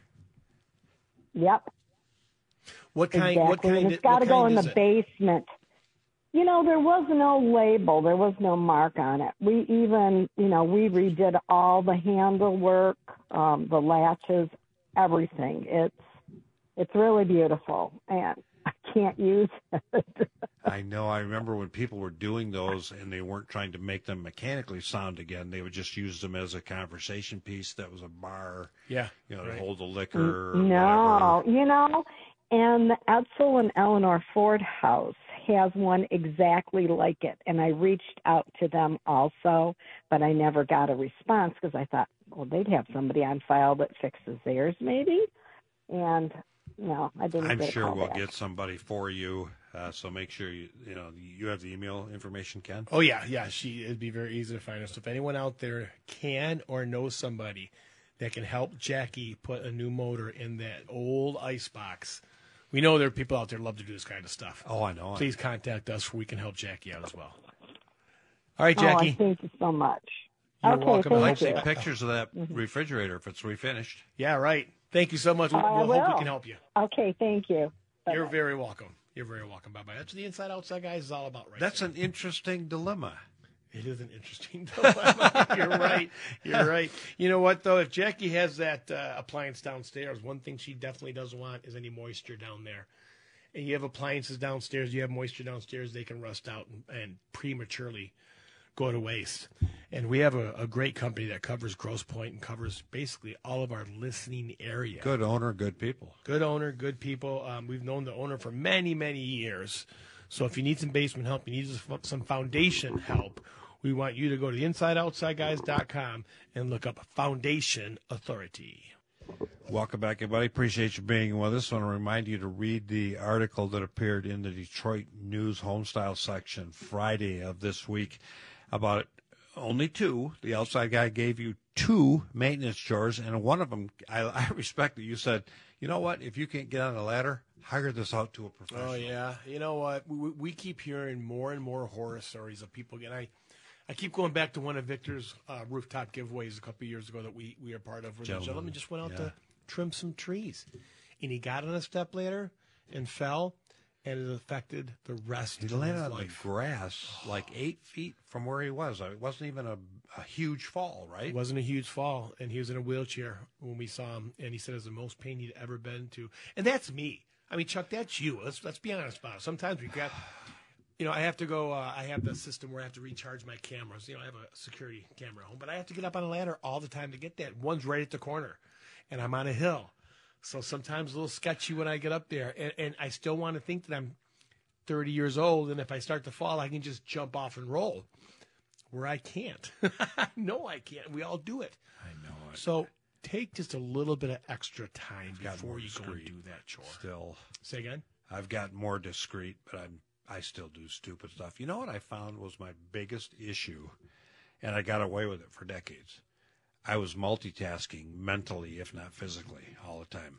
Yep. What kind? Exactly. What kind? And it's got to go in the is it? basement. There was no label. There was no mark on it. We even, we redid all the handle work, the latches, everything. It's really beautiful, and I can't use it. I know. I remember when people were doing those and they weren't trying to make them mechanically sound again. They would just use them as a conversation piece that was a bar, Yeah. to right. hold the liquor or No, whatever. and the Edsel and Eleanor Ford house has one exactly like it. And I reached out to them also, but I never got a response because I thought, well, they'd have somebody on file that fixes theirs maybe. And no, I didn't I'm get a sure call we'll back. get somebody for you. So make sure you have the email information, Ken. Oh yeah. It'd be very easy to find us. If anyone out there can or knows somebody that can help Jackie put a new motor in that old icebox, we know there are people out there who love to do this kind of stuff. Oh, I know. Please contact us so we can help Jackie out as well. All right, Oh, Jackie. thank you so much. You're Okay, welcome. thank I'd like to you. see pictures of that refrigerator if it's refinished. Yeah, right. Thank you so much. We'll I hope we will. can help you. Okay, thank you. You're very welcome. You're very welcome. Bye-bye. That's what the Inside Outside Guys is all about, right? That's an interesting dilemma. It is an interesting dilemma. You're right. You're right. You know what, though? If Jackie has that appliance downstairs, one thing she definitely doesn't want is any moisture down there. And you have appliances downstairs, you have moisture downstairs, they can rust out and prematurely go to waste. And we have a great company that covers Grosse Pointe and covers basically all of our listening area. Good owner, good people. Good owner, good people. We've known the owner for many, many years. So if you need some basement help, you need some foundation help, we want you to go to InsideOutsideGuys.com and look up Foundation Authority. Welcome back, everybody. Appreciate you being with us. I want to remind you to read the article that appeared in the Detroit News Homestyle section Friday of this week about only two. The Outside Guy gave you two maintenance chores, and one of them, I respect that you said, you know what, if you can't get on a ladder, hire this out to a professional. Oh, yeah. You know what? We keep hearing more and more horror stories of people getting. I keep going back to one of Victor's rooftop giveaways a couple of years ago that we are part of, where the gentleman just went out to trim some trees. And he got on a stepladder and fell, and it affected the rest of his life. He landed on the grass like 8 feet from where he was. It wasn't even a huge fall, right? It wasn't a huge fall, and he was in a wheelchair when we saw him, and he said it was the most pain he'd ever been to. And that's me. I mean, Chuck, that's you. Let's be honest about it. Sometimes we grab... You know, I have to go, I have the system where I have to recharge my cameras. You know, I have a security camera at home, but I have to get up on a ladder all the time to get that. One's right at the corner, and I'm on a hill. So sometimes a little sketchy when I get up there. And I still want to think that I'm 30 years old, and if I start to fall, I can just jump off and roll. Where I can't. No, I can't. We all do it. I know it. So take just a little bit of extra time before you go and do that chore. Still. Say again? I've gotten more discreet, but I still do stupid stuff. You know what I found was my biggest issue, and I got away with it for decades? I was multitasking mentally, if not physically, all the time.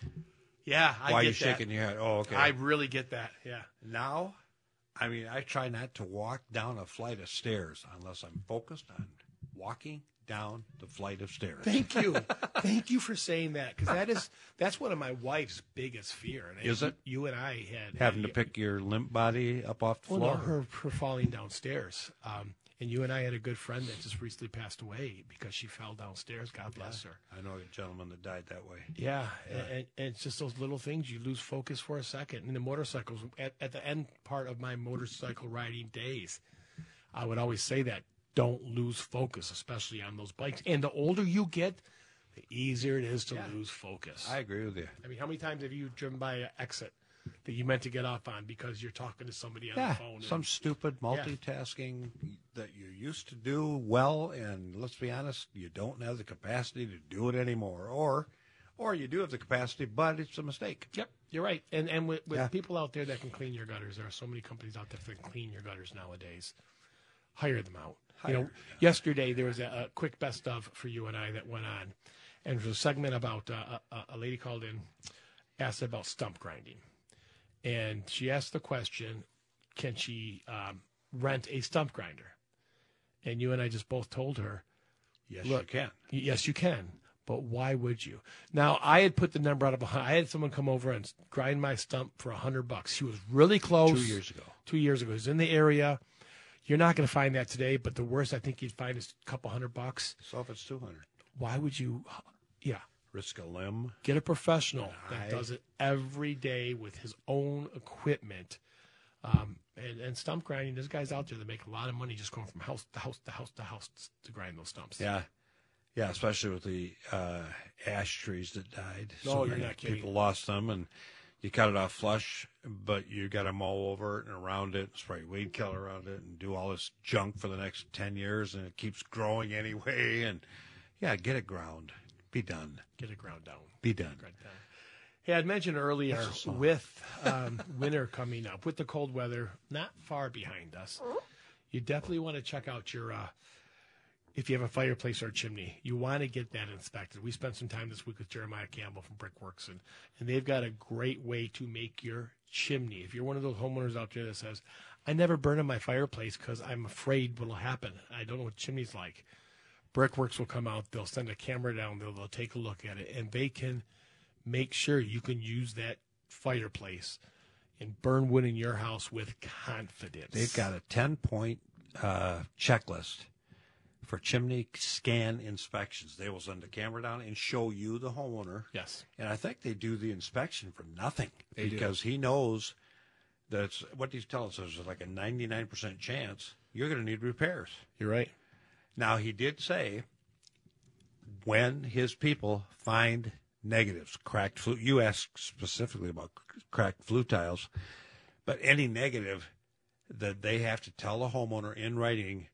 Yeah, I get that. Why are you shaking your head? Oh, okay. I really get that, yeah. Now, I mean, I try not to walk down a flight of stairs unless I'm focused on walking down the flight of stairs. Thank you. Thank you for saying that, because that's one of my wife's biggest fear. And Is it? You and I had... Having to pick your limp body up off the floor? Well, no, her falling downstairs. And you and I had a good friend that just recently passed away because she fell downstairs. God bless her. I know a gentleman that died that way. Yeah. And it's just those little things. You lose focus for a second. And the motorcycles, at the end part of my motorcycle riding days, I would always say that. Don't lose focus, especially on those bikes. And the older you get, the easier it is to lose focus. I agree with you. I mean, how many times have you driven by an exit that you meant to get off on because you're talking to somebody on the phone? Some stupid multitasking that you used to do well, and let's be honest, you don't have the capacity to do it anymore. Or you do have the capacity, but it's a mistake. Yep, you're right. And with people out there that can clean your gutters, there are so many companies out there that can clean your gutters nowadays. Hire them out. You know, yesterday there was a quick best of for you and I that went on, and there was a segment about a lady called in, asked about stump grinding, and she asked the question, can she rent a stump grinder? And you and I just both told her, yes, you can. Yes, you can. But why would you? Now, I had put the number out of I had someone come over and grind my stump for $100. She was really close. 2 years ago. 2 years ago. He was in the area. You're not going to find that today, but the worst I think you'd find is a couple $100. So if it's 200, why would you? Yeah, risk a limb. Get a professional that does it every day with his own equipment. And stump grinding. There's guys out there that make a lot of money just going from house to house to house to house to grind those stumps. Yeah, especially with the ash trees that died. No, you're not kidding. People lost them, and you cut it off flush, but you got to mow over it and around it, spray weed killer around it, and do all this junk for the next 10 years, and it keeps growing anyway. And, get it ground. Be done. Get it ground down. Be done. Hey, I'd mentioned earlier with winter coming up, with the cold weather not far behind us, you definitely want to check out your if you have a fireplace or a chimney, you want to get that inspected. We spent some time this week with Jeremiah Campbell from Brickworks, and they've got a great way to make your chimney. If you're one of those homeowners out there that says, I never burn in my fireplace because I'm afraid what will happen. I don't know what chimney's like. Brickworks will come out. They'll send a camera down. They'll take a look at it, and they can make sure you can use that fireplace and burn wood in your house with confidence. They've got a 10-point checklist for chimney scan inspections. They will send a camera down and show you, the homeowner. Yes. And I think they do the inspection for nothing because he knows that what he's telling us is like a 99% chance you're going to need repairs. You're right. Now, he did say when his people find negatives, cracked flue, you asked specifically about cracked flue tiles, But any negative that they have to tell the homeowner in writing,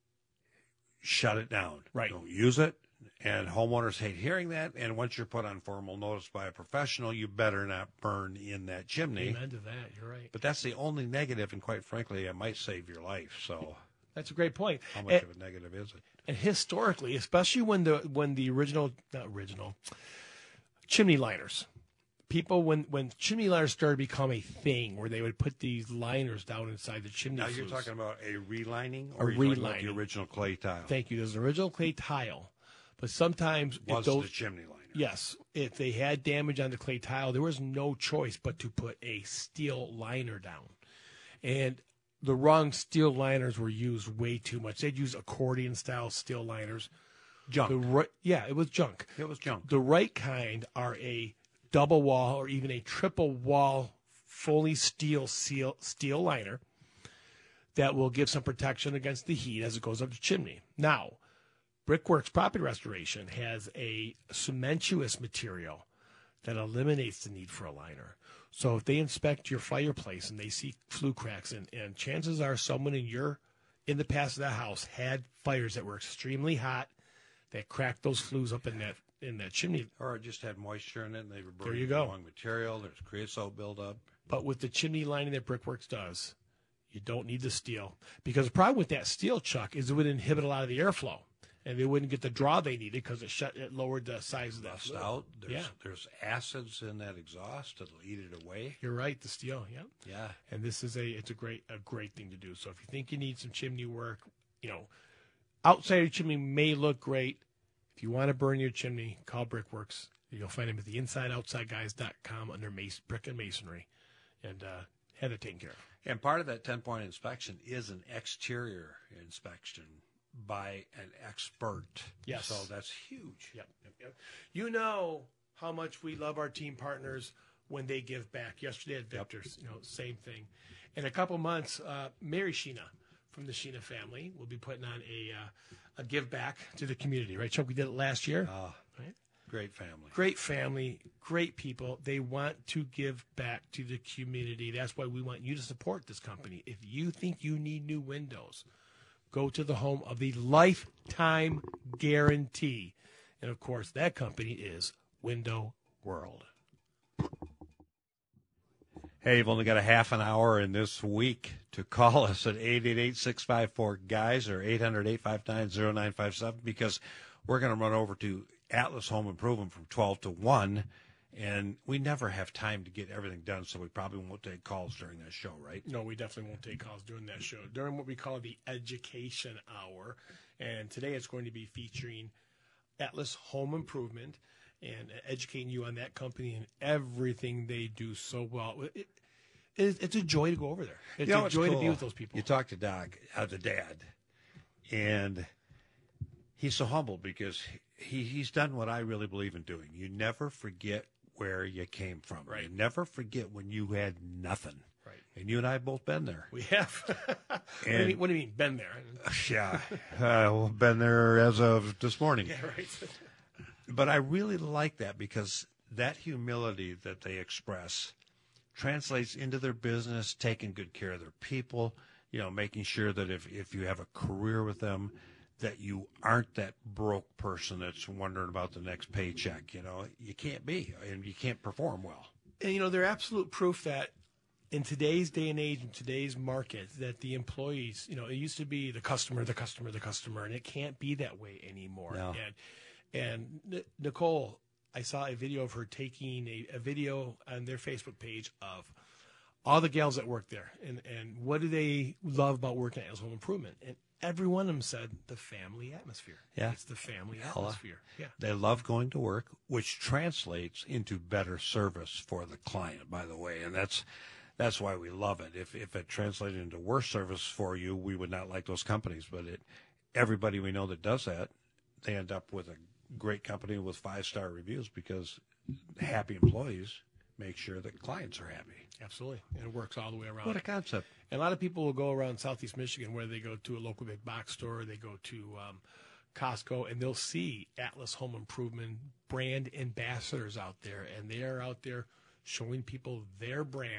shut it down. Right. Don't use it. And homeowners hate hearing that. And once you're put on formal notice by a professional, you better not burn in that chimney. Amen to that. You're right. But that's the only negative, and quite frankly, it might save your life. So That's a great point. how much of a negative is it? And historically, especially when the not original chimney liners, people when chimney liners started to become a thing, where they would put these liners down inside the chimney. Now flues. you're talking about a relining, A or you're talking about relining. the original clay tile? Thank you. There's an original clay tile, but sometimes if Was those the chimney liner? yes, if they had damage on the clay tile, there was no choice but to put a steel liner down, and the wrong steel liners were used way too much. They'd use accordion style steel liners. Junk. It was junk. It was junk. The right kind are a double wall or even a triple wall, fully steel liner that will give some protection against the heat as it goes up the chimney. Now, Brickworks Property Restoration has a cementous material that eliminates the need for a liner. So if they inspect your fireplace and they see flue cracks, and chances are someone in the past of that house had fires that were extremely hot that cracked those flues up in that chimney. Or it just had moisture in it, and they were There burning you the go. wrong material. There's creosote buildup. But with the chimney lining that Brickworks does, you don't need the steel. Because the problem with that steel, Chuck, is it would inhibit a lot of the airflow. And they wouldn't get the draw they needed because it lowered the size of that Rust fluid. out. Yeah. There's acids in that exhaust that'll eat it away. You're right, the steel, yeah. Yeah. And this is a great thing to do. So if you think you need some chimney work, outside your chimney may look great. If you want to burn your chimney, call Brickworks. You'll find them at the InsideOutsideGuys.com under brick and masonry, and have it taken care of. And part of that 10-point inspection is an exterior inspection by an expert. Yes. So that's huge. Yep. You know how much we love our team partners when they give back. Yesterday at Victor's, same thing. In a couple months, Mary Sheena from the Sheena family will be putting on a give back to the community. Right, Chuck? We did it last year. Right? Great family. Great family, great people. They want to give back to the community. That's why we want you to support this company. If you think you need new windows, go to the home of the lifetime guarantee. And, of course, that company is Window World. Hey, you've only got a half an hour in this week to call us at 888-654-GUYS or 800-859-0957 because we're going to run over to Atlas Home Improvement from 12 to 1, and we never have time to get everything done, so we probably won't take calls during that show, right? No, we definitely won't take calls during that show, during what we call the education hour. And today it's going to be featuring Atlas Home Improvement and educating you on that company and everything they do so well. It's a joy to go over there. It's a joy to be with those people. You talk to Doc, the dad, and he's so humble because he's done what I really believe in doing. You never forget where you came from. Right. You never forget when you had nothing. Right. And you and I have both been there. We have. What do you mean, been there? Yeah. Been there as of this morning. Yeah, right. But I really like that because that humility that they express translates into their business, taking good care of their people, making sure that if you have a career with them, that you aren't that broke person that's wondering about the next paycheck. You can't be, and you can't perform well. And, they're absolute proof that in today's day and age, in today's market, that the employees, it used to be the customer, and it can't be that way anymore. No. And Nicole, I saw a video of her taking a video on their Facebook page of all the gals that work there, and what do they love about working at Atlas Home Improvement? And every one of them said the family atmosphere. Yeah. It's the family atmosphere. Yeah. They love going to work, which translates into better service for the client, by the way, and that's why we love it. If it translated into worse service for you, we would not like those companies. But everybody we know that does that, they end up with a great company with 5-star reviews because happy employees make sure that clients are happy. Absolutely. And it works all the way around. What a concept. And a lot of people will go around Southeast Michigan where they go to a local big box store, they go to Costco, and they'll see Atlas Home Improvement brand ambassadors out there, and they are out there showing people their brand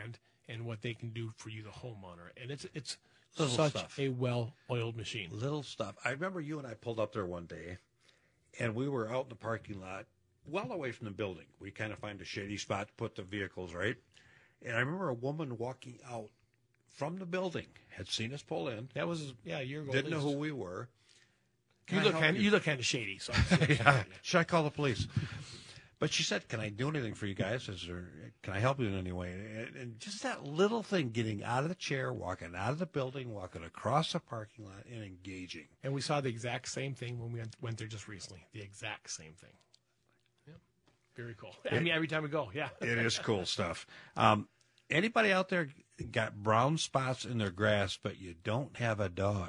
and what they can do for you, the homeowner. And it's Little such stuff. a well-oiled machine. Little stuff. I remember you and I pulled up there one day, and we were out in the parking lot, well away from the building. We kind of find a shady spot to put the vehicles, right? And I remember a woman walking out from the building, had seen us pull in, That was a year ago. didn't at know least. who we were. You look kind of shady. So Yeah. Should I call the police? But she said, "Can I do anything for you guys? Can I help you in any way?" And just that little thing, getting out of the chair, walking out of the building, walking across the parking lot, and engaging. And we saw the exact same thing when we went there just recently. The exact same thing. Yep. Very cool. I mean, every time we go, yeah. It is cool stuff. Anybody out there got brown spots in their grass, but you don't have a dog?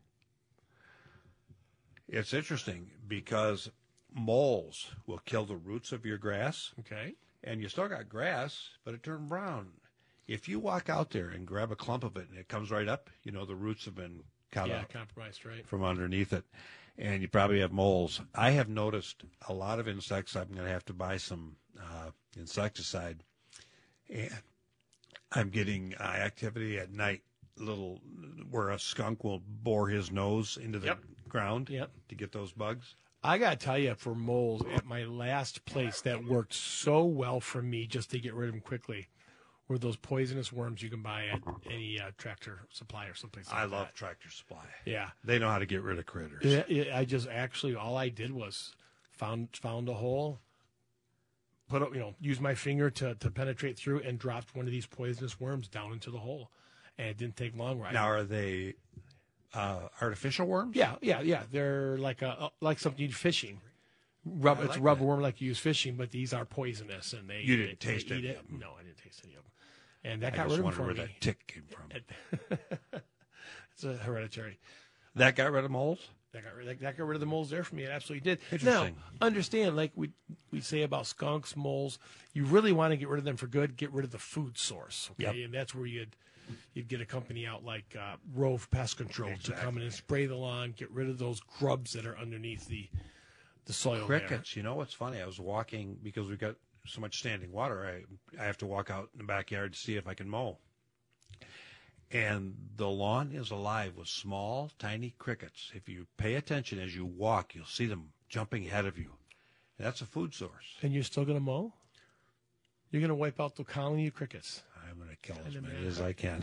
It's interesting because moles will kill the roots of your grass, Okay. and you still got grass, but it turned brown. If you walk out there and grab a clump of it and it comes right up, you know the roots have been cut Yeah, out compromised, right? from underneath it, and you probably have moles. I have noticed a lot of insects. I'm going to have to buy some insecticide, and I'm getting activity at night, little where a skunk will bore his nose into the ground Yep. to get those bugs. I got to tell you, for moles, at my last place that worked so well for me just to get rid of them quickly were those poisonous worms you can buy at any Tractor Supply or someplace like I that. love Tractor Supply. Yeah. They know how to get rid of critters. I just actually, all I did was found a hole, put up, used my finger to penetrate through and dropped one of these poisonous worms down into the hole. And it didn't take long, right? Now, are they artificial worms? Yeah. They're like something you'd fishing. It's like a rubber worm like you use fishing, but these are poisonous, and they You didn't they taste eat any it. of them. No, I didn't taste any of them, and that I got just rid of them wonder for where me. that tick came from. It's a hereditary. That got rid of moles? That got rid of the moles there for me. It absolutely did. Interesting. Now, understand, like we say about skunks, moles, you really want to get rid of them for good. Get rid of the food source, okay? Yep. And that's where you'd get a company out like Rove Pest Control to come in and spray the lawn, get rid of those grubs that are underneath the soil. Crickets. You know what's funny? I was walking because we've got so much standing water. I have to walk out in the backyard to see if I can mow. And the lawn is alive with small, tiny crickets. If you pay attention as you walk, you'll see them jumping ahead of you. And that's a food source. And you're still going to mow? You're going to wipe out the colony of crickets. I'm going to kill as many as I can.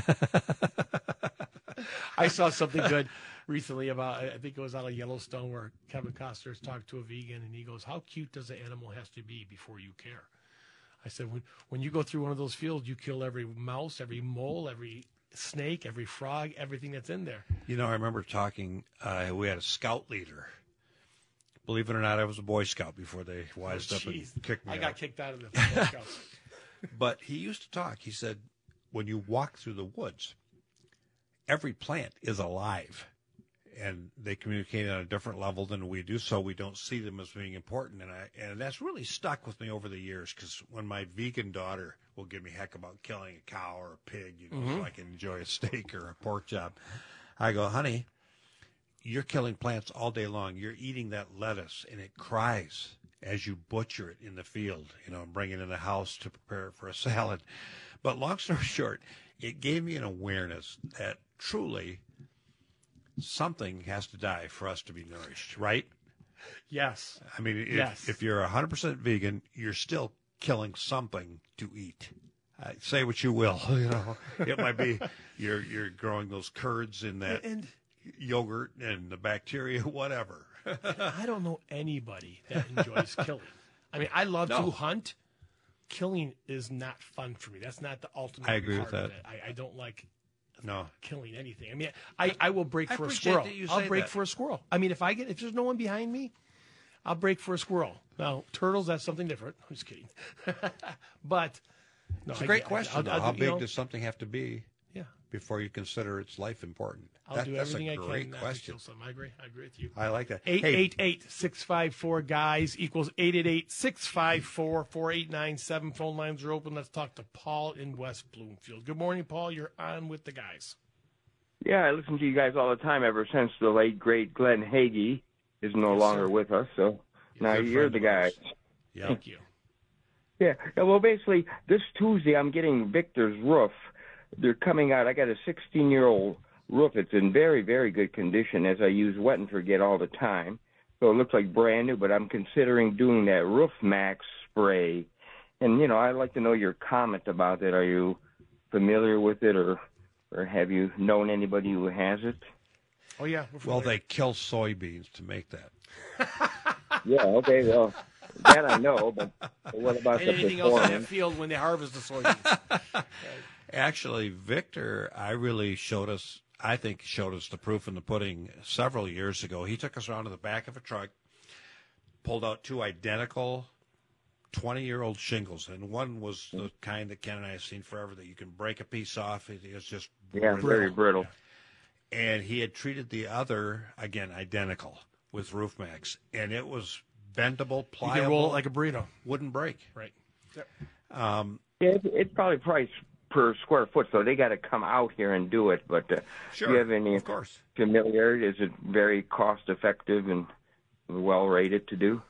I saw something good recently about, I think it was out of Yellowstone, where Kevin Costner's talked to a vegan, and he goes, "How cute does an animal have to be before you care?" I said, when you go through one of those fields, you kill every mouse, every mole, every snake, every frog, everything that's in there. You know, I remember talking, we had a scout leader. Believe it or not, I was a Boy Scout before they wised up and kicked me I out. got kicked out of the Boy Scouts. But he used to talk. He said, when you walk through the woods, every plant is alive. And they communicate on a different level than we do, so we don't see them as being important. And that's really stuck with me over the years, because when my vegan daughter will give me heck about killing a cow or a pig, so I can enjoy a steak or a pork chop, I go, "Honey, you're killing plants all day long. You're eating that lettuce, and it cries as you butcher it in the field, and bring it in the house to prepare it for a salad." But long story short, it gave me an awareness that truly something has to die for us to be nourished, right? Yes. I mean, Yes. if you're 100% vegan, you're still killing something to eat. Say what you will, It might be you're growing those curds in that yogurt and the bacteria, whatever. I don't know anybody that enjoys killing. I mean, I love to hunt. Killing is not fun for me. That's not the ultimate I agree part with of that. it. I don't like No. killing anything. I mean, I will break I for a appreciate squirrel. that you I'll say break that. for a squirrel. I mean, if there's no one behind me, I'll break for a squirrel. Now, turtles, that's something different. I'm just kidding. But no, It's a great question, though. How big does something have to be Yeah. before you consider its life important? I'll do that's everything a I can great not to question. kill something. I agree with you. I like that. 888-654-GUYS equals 888-654-4897. Phone lines are open. Let's talk to Paul in West Bloomfield. Good morning, Paul. You're on with the guys. Yeah, I listen to you guys all the time ever since the late, great Glenn Hagee is no Yes, longer sir. with us. So now Good you're friend the of guy. ours. Yeah. Thank you. Yeah. Well, basically, this Tuesday I'm getting Victor's roof. They're coming out. I got a 16-year-old roof. It's in very, very good condition, as I use wet and forget all the time. So it looks like brand new, but I'm considering doing that Roof Max spray. And, I'd like to know your comment about that. Are you familiar with it, or have you known anybody who has it? Oh, yeah. Well, they kill soybeans to make that. Yeah, okay, well, that I know, but what about the anything else in that performance? field when they harvest the soybeans? Actually, Victor, I think showed us the proof in the pudding several years ago. He took us around to the back of a truck, pulled out 2 identical 20-year-old shingles, and one was the kind that Ken and I have seen forever that you can break a piece off. It's just Very brittle. And he had treated the other, again, identical with Roof Max, and it was bendable, pliable. You can roll it like a burrito. Wouldn't break. Right. Yep. It's probably priced per square foot, so they got to come out here and do it. But Sure, do you have any of course. familiarity? Is it very cost-effective and well-rated to do?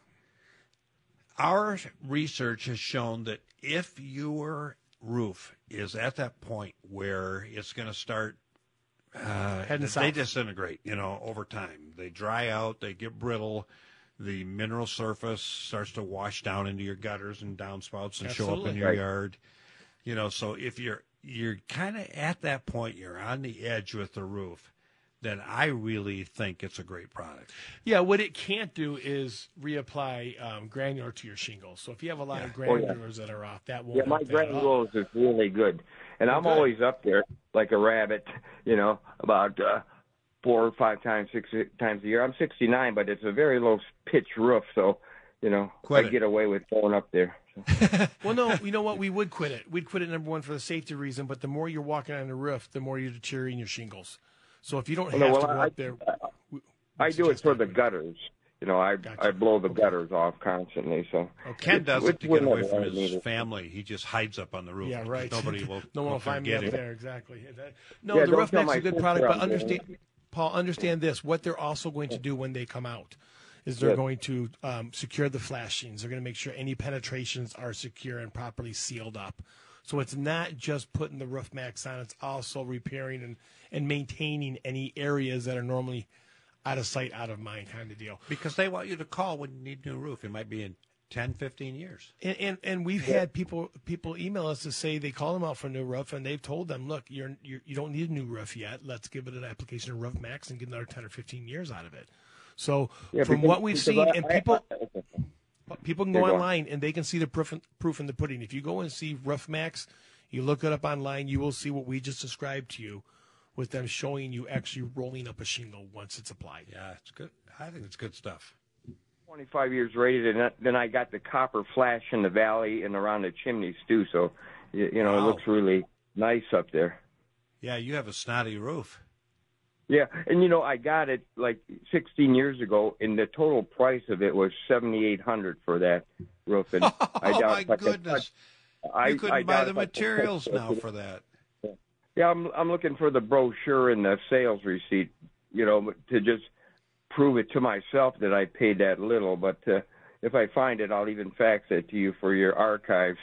Our research has shown that if your roof is at that point where it's going to start Heading they south. disintegrate, over time. They dry out, they get brittle, the mineral surface starts to wash down into your gutters and downspouts and show up in Absolutely. your Right. yard. So if you're kind of at that point, you're on the edge with the roof, then I really think it's a great product. Yeah, what it can't do is reapply granular to your shingles. So if you have a lot of granulars that are off, that won't Yeah, my help that at all. granules is really good. And I'm good. always up there like a rabbit, about 4 or 5 times, 6 times a year. I'm 69, but it's a very low pitch roof, so, Quit I it. get away with going up there. Well, no, you know what? We would quit it. We'd quit it, number one, for the safety reason, but the more you're walking on the roof, the more you're deteriorating your shingles. So if you don't have to go up there... I do it for the gutters. I blow the gutters off constantly. So Ken does Which it to get away wouldn't from have his needed. family. He just hides up on the roof. Yeah, right. Nobody will. No one will find me up him. there. Exactly. No, Yeah, the don't Roof tell Max is my a good sister product, but I'm doing understand, Paul, understand this. What they're also going to do when they come out is they're Yes. going to secure the flashings. They're going to make sure any penetrations are secure and properly sealed up. So it's not just putting the Roof Max on. It's also repairing and maintaining any areas that are normally out of sight, out of mind kind of deal. Because they want you to call when you need a new roof. It might be in 10, 15 years. And we've had people email us to say they call them out for a new roof, and they've told them, look, you don't need a new roof yet. Let's give it an application of Roof Max and get another 10 or 15 years out of it. So from what we've seen, and people can go online and they can see the proof in the pudding. If you go and see Roof Max, you look it up online, you will see what we just described to you, with them showing you actually rolling up a shingle once it's applied. Yeah, it's good. I think it's good stuff. 25 years rated, and then I got the copper flash in the valley and around the chimneys too. So, it looks really nice up there. Yeah, you have a snotty roof. Yeah, and I got it like 16 years ago, and the total price of it was $7,800 for that roof. And I doubt my if I could goodness. I You couldn't I buy doubt the if I could materials touch now it. for that. Yeah, I'm looking for the brochure and the sales receipt, to just prove it to myself that I paid that little. But if I find it, I'll even fax it to you for your archives.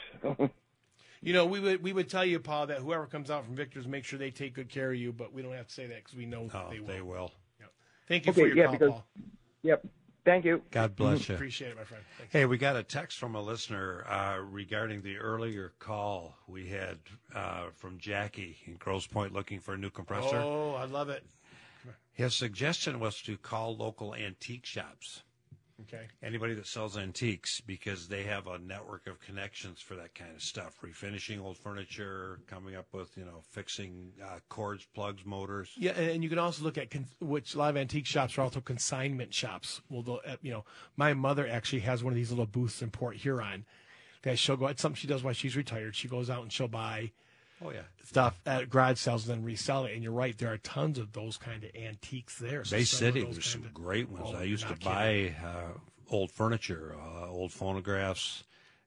We would tell you, Paul, that whoever comes out from Victor's, make sure they take good care of you, but we don't have to say that because we know they will. They will. Yep. Thank you for your call, Paul. Yep. Thank you. God bless you. Appreciate it, my friend. Thanks. Hey, we got a text from a listener regarding the earlier call we had from Jackie in Grosse Pointe looking for a new compressor. Oh, I love it. His suggestion was to call local antique shops. Okay. Anybody that sells antiques, because they have a network of connections for that kind of stuff, refinishing old furniture, coming up with, fixing cords, plugs, motors. Yeah, and you can also look at which a lot of antique shops are also consignment shops. Well, my mother actually has one of these little booths in Port Huron that she'll go. It's something she does while she's retired. She goes out and she'll buy stuff at garage sales and then resell it. And you're right, there are tons of those kind of antiques there. So Bay some of City, those there's some kind of- great ones. Oh, I used to not buy old furniture, old phonographs,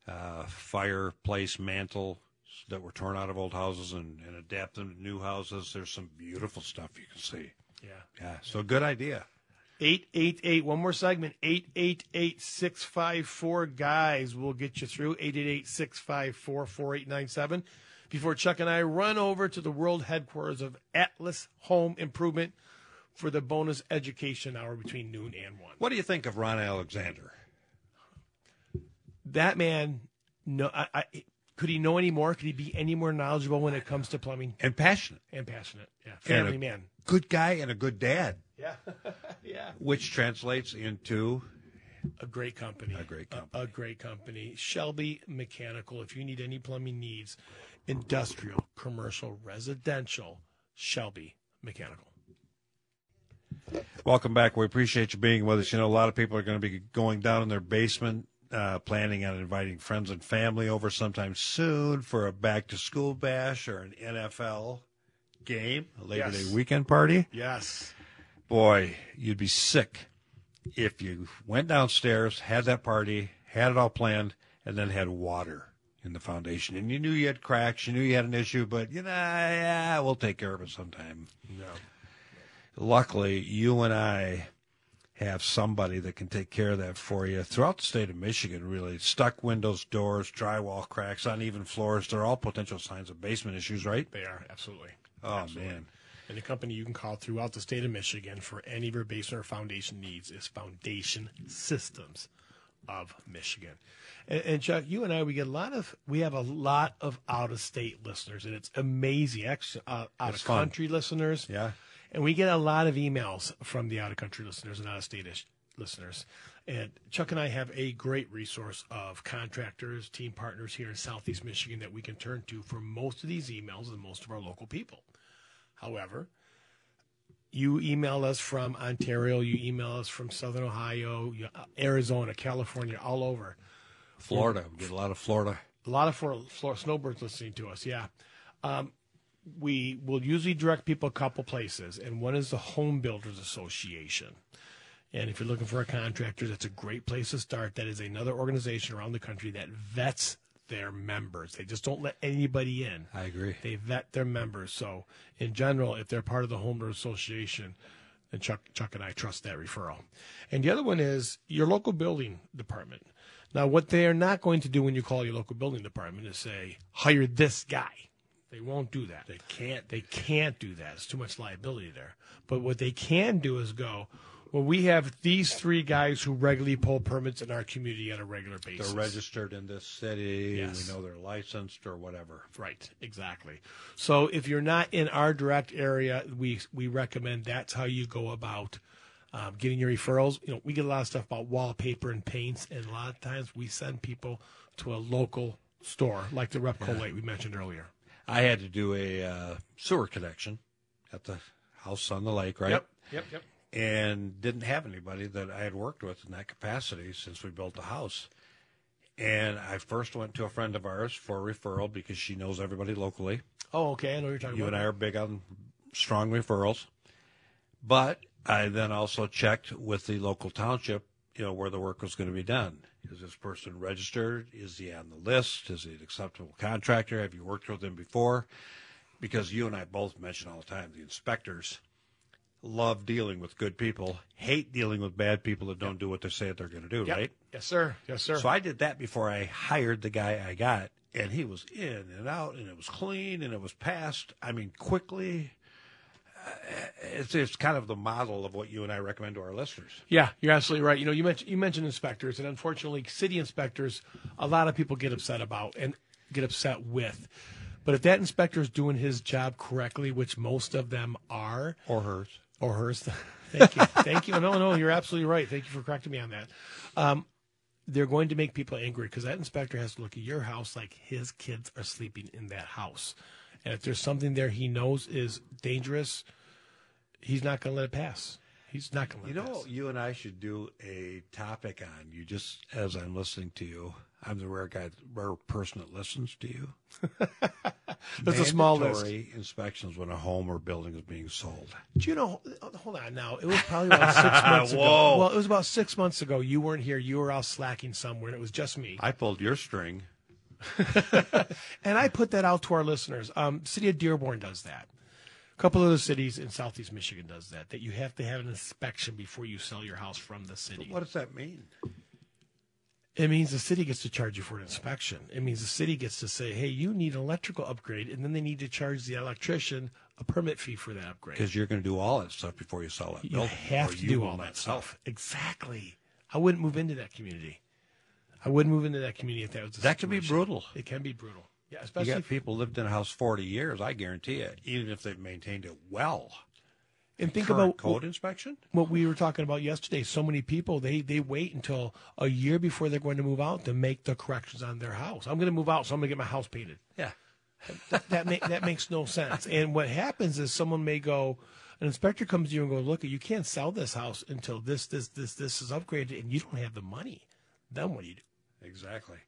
fireplace mantle that were torn out of old houses and adapt them to new houses. There's some beautiful stuff you can see. Yeah. Yeah, so good idea. 888, one more segment, 888-654-GUYS. We'll get you through, 888-654-4897. Before Chuck and I run over to the world headquarters of Atlas Home Improvement for the bonus education hour between noon and 1. What do you think of Ron Alexander? That man, no, could he know any more? Could he be any more knowledgeable when it comes to plumbing? And passionate. Yeah. Family and man. Good guy and a good dad. Yeah. Yeah. Which translates into a great company. A great company. Shelby Mechanical. If you need any plumbing needs, industrial, commercial, residential, Shelby Mechanical. Welcome back. We appreciate you being with us. You know, a lot of people are going to be going down in their basement, planning on inviting friends and family over sometime soon for a back-to-school bash or an NFL game, a Labor Day weekend party. Yes. Boy, you'd be sick if you went downstairs, had that party, had it all planned, and then had water in the foundation. And you knew you had cracks, you knew you had an issue, but, we'll take care of it sometime. No. Luckily, you and I have somebody that can take care of that for you throughout the state of Michigan, really. Stuck windows, doors, drywall cracks, uneven floors, they're all potential signs of basement issues, right? They are, absolutely. Oh, absolutely. Man. And the company you can call throughout the state of Michigan for any of your basement or foundation needs is Foundation Systems of Michigan. And Chuck, you and I, we have a lot of out-of-state listeners, and it's amazing. Actually, out-of-country listeners. Yeah. And we get a lot of emails from the out-of-country listeners and out-of-state listeners. And Chuck and I have a great resource of contractors, team partners here in Southeast Michigan that we can turn to for most of these emails and most of our local people. However, you email us from Ontario, you email us from Southern Ohio, Arizona, California, all over. Florida. We get a lot of Florida. A lot of Florida snowbirds listening to us, yeah. We will usually direct people a couple places, and one is the Home Builders Association. And if you're looking for a contractor, that's a great place to start. That is another organization around the country that vets their members. They just don't let anybody in. I agree. They vet their members. So, in general, if they're part of the Home Builders Association, then Chuck and I trust that referral. And the other one is your local building department. Now, what they are not going to do when you call your local building department is say, hire this guy. They won't do that. They can't do that. It's too much liability there. But what they can do is go, well, we have these 3 guys who regularly pull permits in our community on a regular basis. They're registered in this city. Yes. We know they're licensed or whatever. Right, exactly. So if you're not in our direct area, we recommend that's how you go about getting your referrals. You know, we get a lot of stuff about wallpaper and paints, and a lot of times we send people to a local store like the Repco Light we mentioned earlier. I had to do a sewer connection at the house on the lake, right? Yep. And didn't have anybody that I had worked with in that capacity since we built the house. And I first went to a friend of ours for a referral because she knows everybody locally. Oh, okay. I know what you're talking about. You and I are big on strong referrals. But I then also checked with the local township, where the work was going to be done. Is this person registered? Is he on the list? Is he an acceptable contractor? Have you worked with him before? Because you and I both mention all the time, the inspectors love dealing with good people, hate dealing with bad people that don't do what they say they're going to do, right? Yes, sir. Yes, sir. So I did that before I hired the guy I got, and he was in and out, and it was clean, and it was passed, quickly. It's kind of the model of what you and I recommend to our listeners. Yeah, you're absolutely right. You mentioned inspectors, and unfortunately, city inspectors, a lot of people get upset about and get upset with. But if that inspector is doing his job correctly, which most of them are, or hers, thank you. No, you're absolutely right. Thank you for correcting me on that. They're going to make people angry because that inspector has to look at your house like his kids are sleeping in that house. And if there's something there he knows is dangerous, he's not going to let it pass. He's not going to let it pass. What you and I should do a topic on? You just, as I'm listening to you, I'm the rare person that listens to you. That's a small list. Mandatory inspections when a home or building is being sold. Do you know, hold on now, it was probably about 6 months ago. Well, it was about 6 months ago. You weren't here. You were out slacking somewhere, and it was just me. I pulled your string. And I put that out to our listeners. City of Dearborn does that. couple other cities in Southeast Michigan does that you have to have an inspection before you sell your house from the city. What does that mean? It means the city gets to charge you for an inspection. It means the city gets to say, hey, you need an electrical upgrade, and then they need to charge the electrician a permit fee for that upgrade. Because you're going to do all that stuff before you sell it. You have to do all that stuff. Exactly. I wouldn't move into that community. I wouldn't move into that community if that was the That can be brutal. It can be brutal. Yeah, You especially got people lived in a house 40 years, I guarantee you, even if they've maintained it well. and think Current about code inspection. What we were talking about yesterday. So many people they wait until a year before they're going to move out to make the corrections on their house. I'm going to move out, so I'm going to get my house painted. Yeah. That makes no sense. And what happens is someone may go, an inspector comes to you and goes, look, you can't sell this house until this is upgraded, and you don't have the money. Then what do you do? Exactly.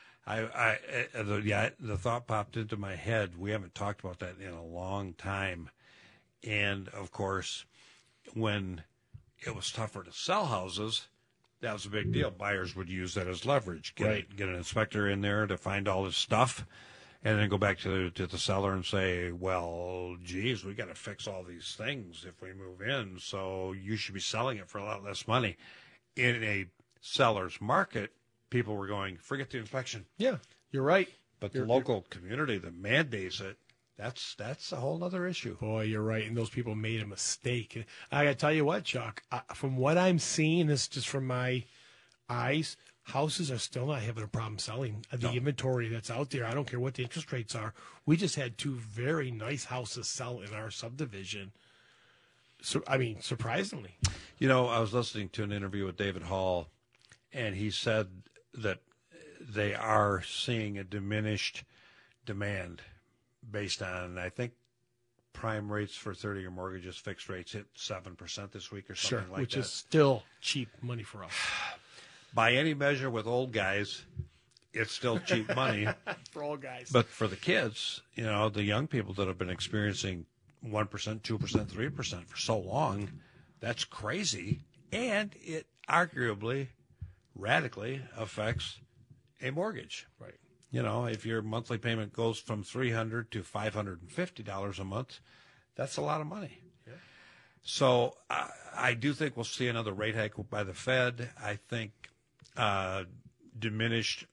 The thought popped into my head. We haven't talked about that in a long time. And of course, when it was tougher to sell houses, that was a big deal. Buyers would use that as leverage. Get an inspector in there to find all this stuff, and then go back to the seller and say, well, geez, we got to fix all these things if we move in, so you should be selling it for a lot less money. In a seller's market, people were going, forget the inspection. Yeah, you're right. But the local community that mandates it, that's a whole other issue. Boy, you're right. And those people made a mistake. And I got to tell you what, Chuck, from what I'm seeing, this is just from my eyes, houses are still not having a problem selling. The inventory that's out there, I don't care what the interest rates are. We just had two very nice houses sell in our subdivision. So, I mean, surprisingly. You know, I was listening to an interview with David Hall, and he said that they are seeing a diminished demand based on, I think, prime rates for 30-year mortgages, fixed rates hit 7% this week or something like that. Which is still cheap money for us. By any measure with old guys, it's still cheap money. For old guys. But for the kids, you know, the young people that have been experiencing 1%, 2%, 3% for so long, that's crazy. And it arguably, radically affects a mortgage. Right. You know, if your monthly payment goes from $300 to $550 a month, that's a lot of money. Yeah. So I do think we'll see another rate hike by the Fed. I think diminished,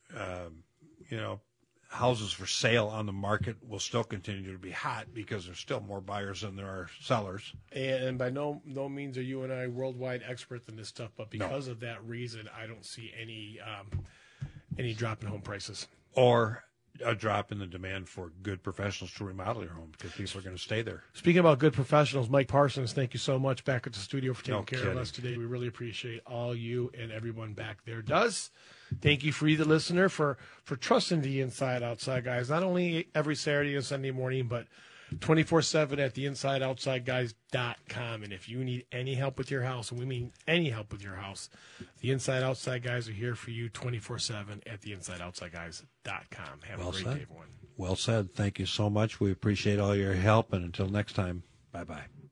houses for sale on the market will still continue to be hot because there's still more buyers than there are sellers. And by no means are you and I worldwide experts in this stuff, but because of that reason, I don't see any drop in home prices. Or a drop in the demand for good professionals to remodel your home because people are going to stay there. Speaking about good professionals, Mike Parsons, thank you so much back at the studio for taking care kidding. of us today. We really appreciate all you and everyone back there does. Thank you for you, the listener, for trusting the Inside Outside Guys, not only every Saturday and Sunday morning, but 24/7 at theinsideoutsideguys.com. And if you need any help with your house, and we mean any help with your house, the Inside Outside Guys are here for you 24/7 at theinsideoutsideguys.com. Have a great day, everyone. Well said. Thank you so much. We appreciate all your help. And until next time, bye-bye.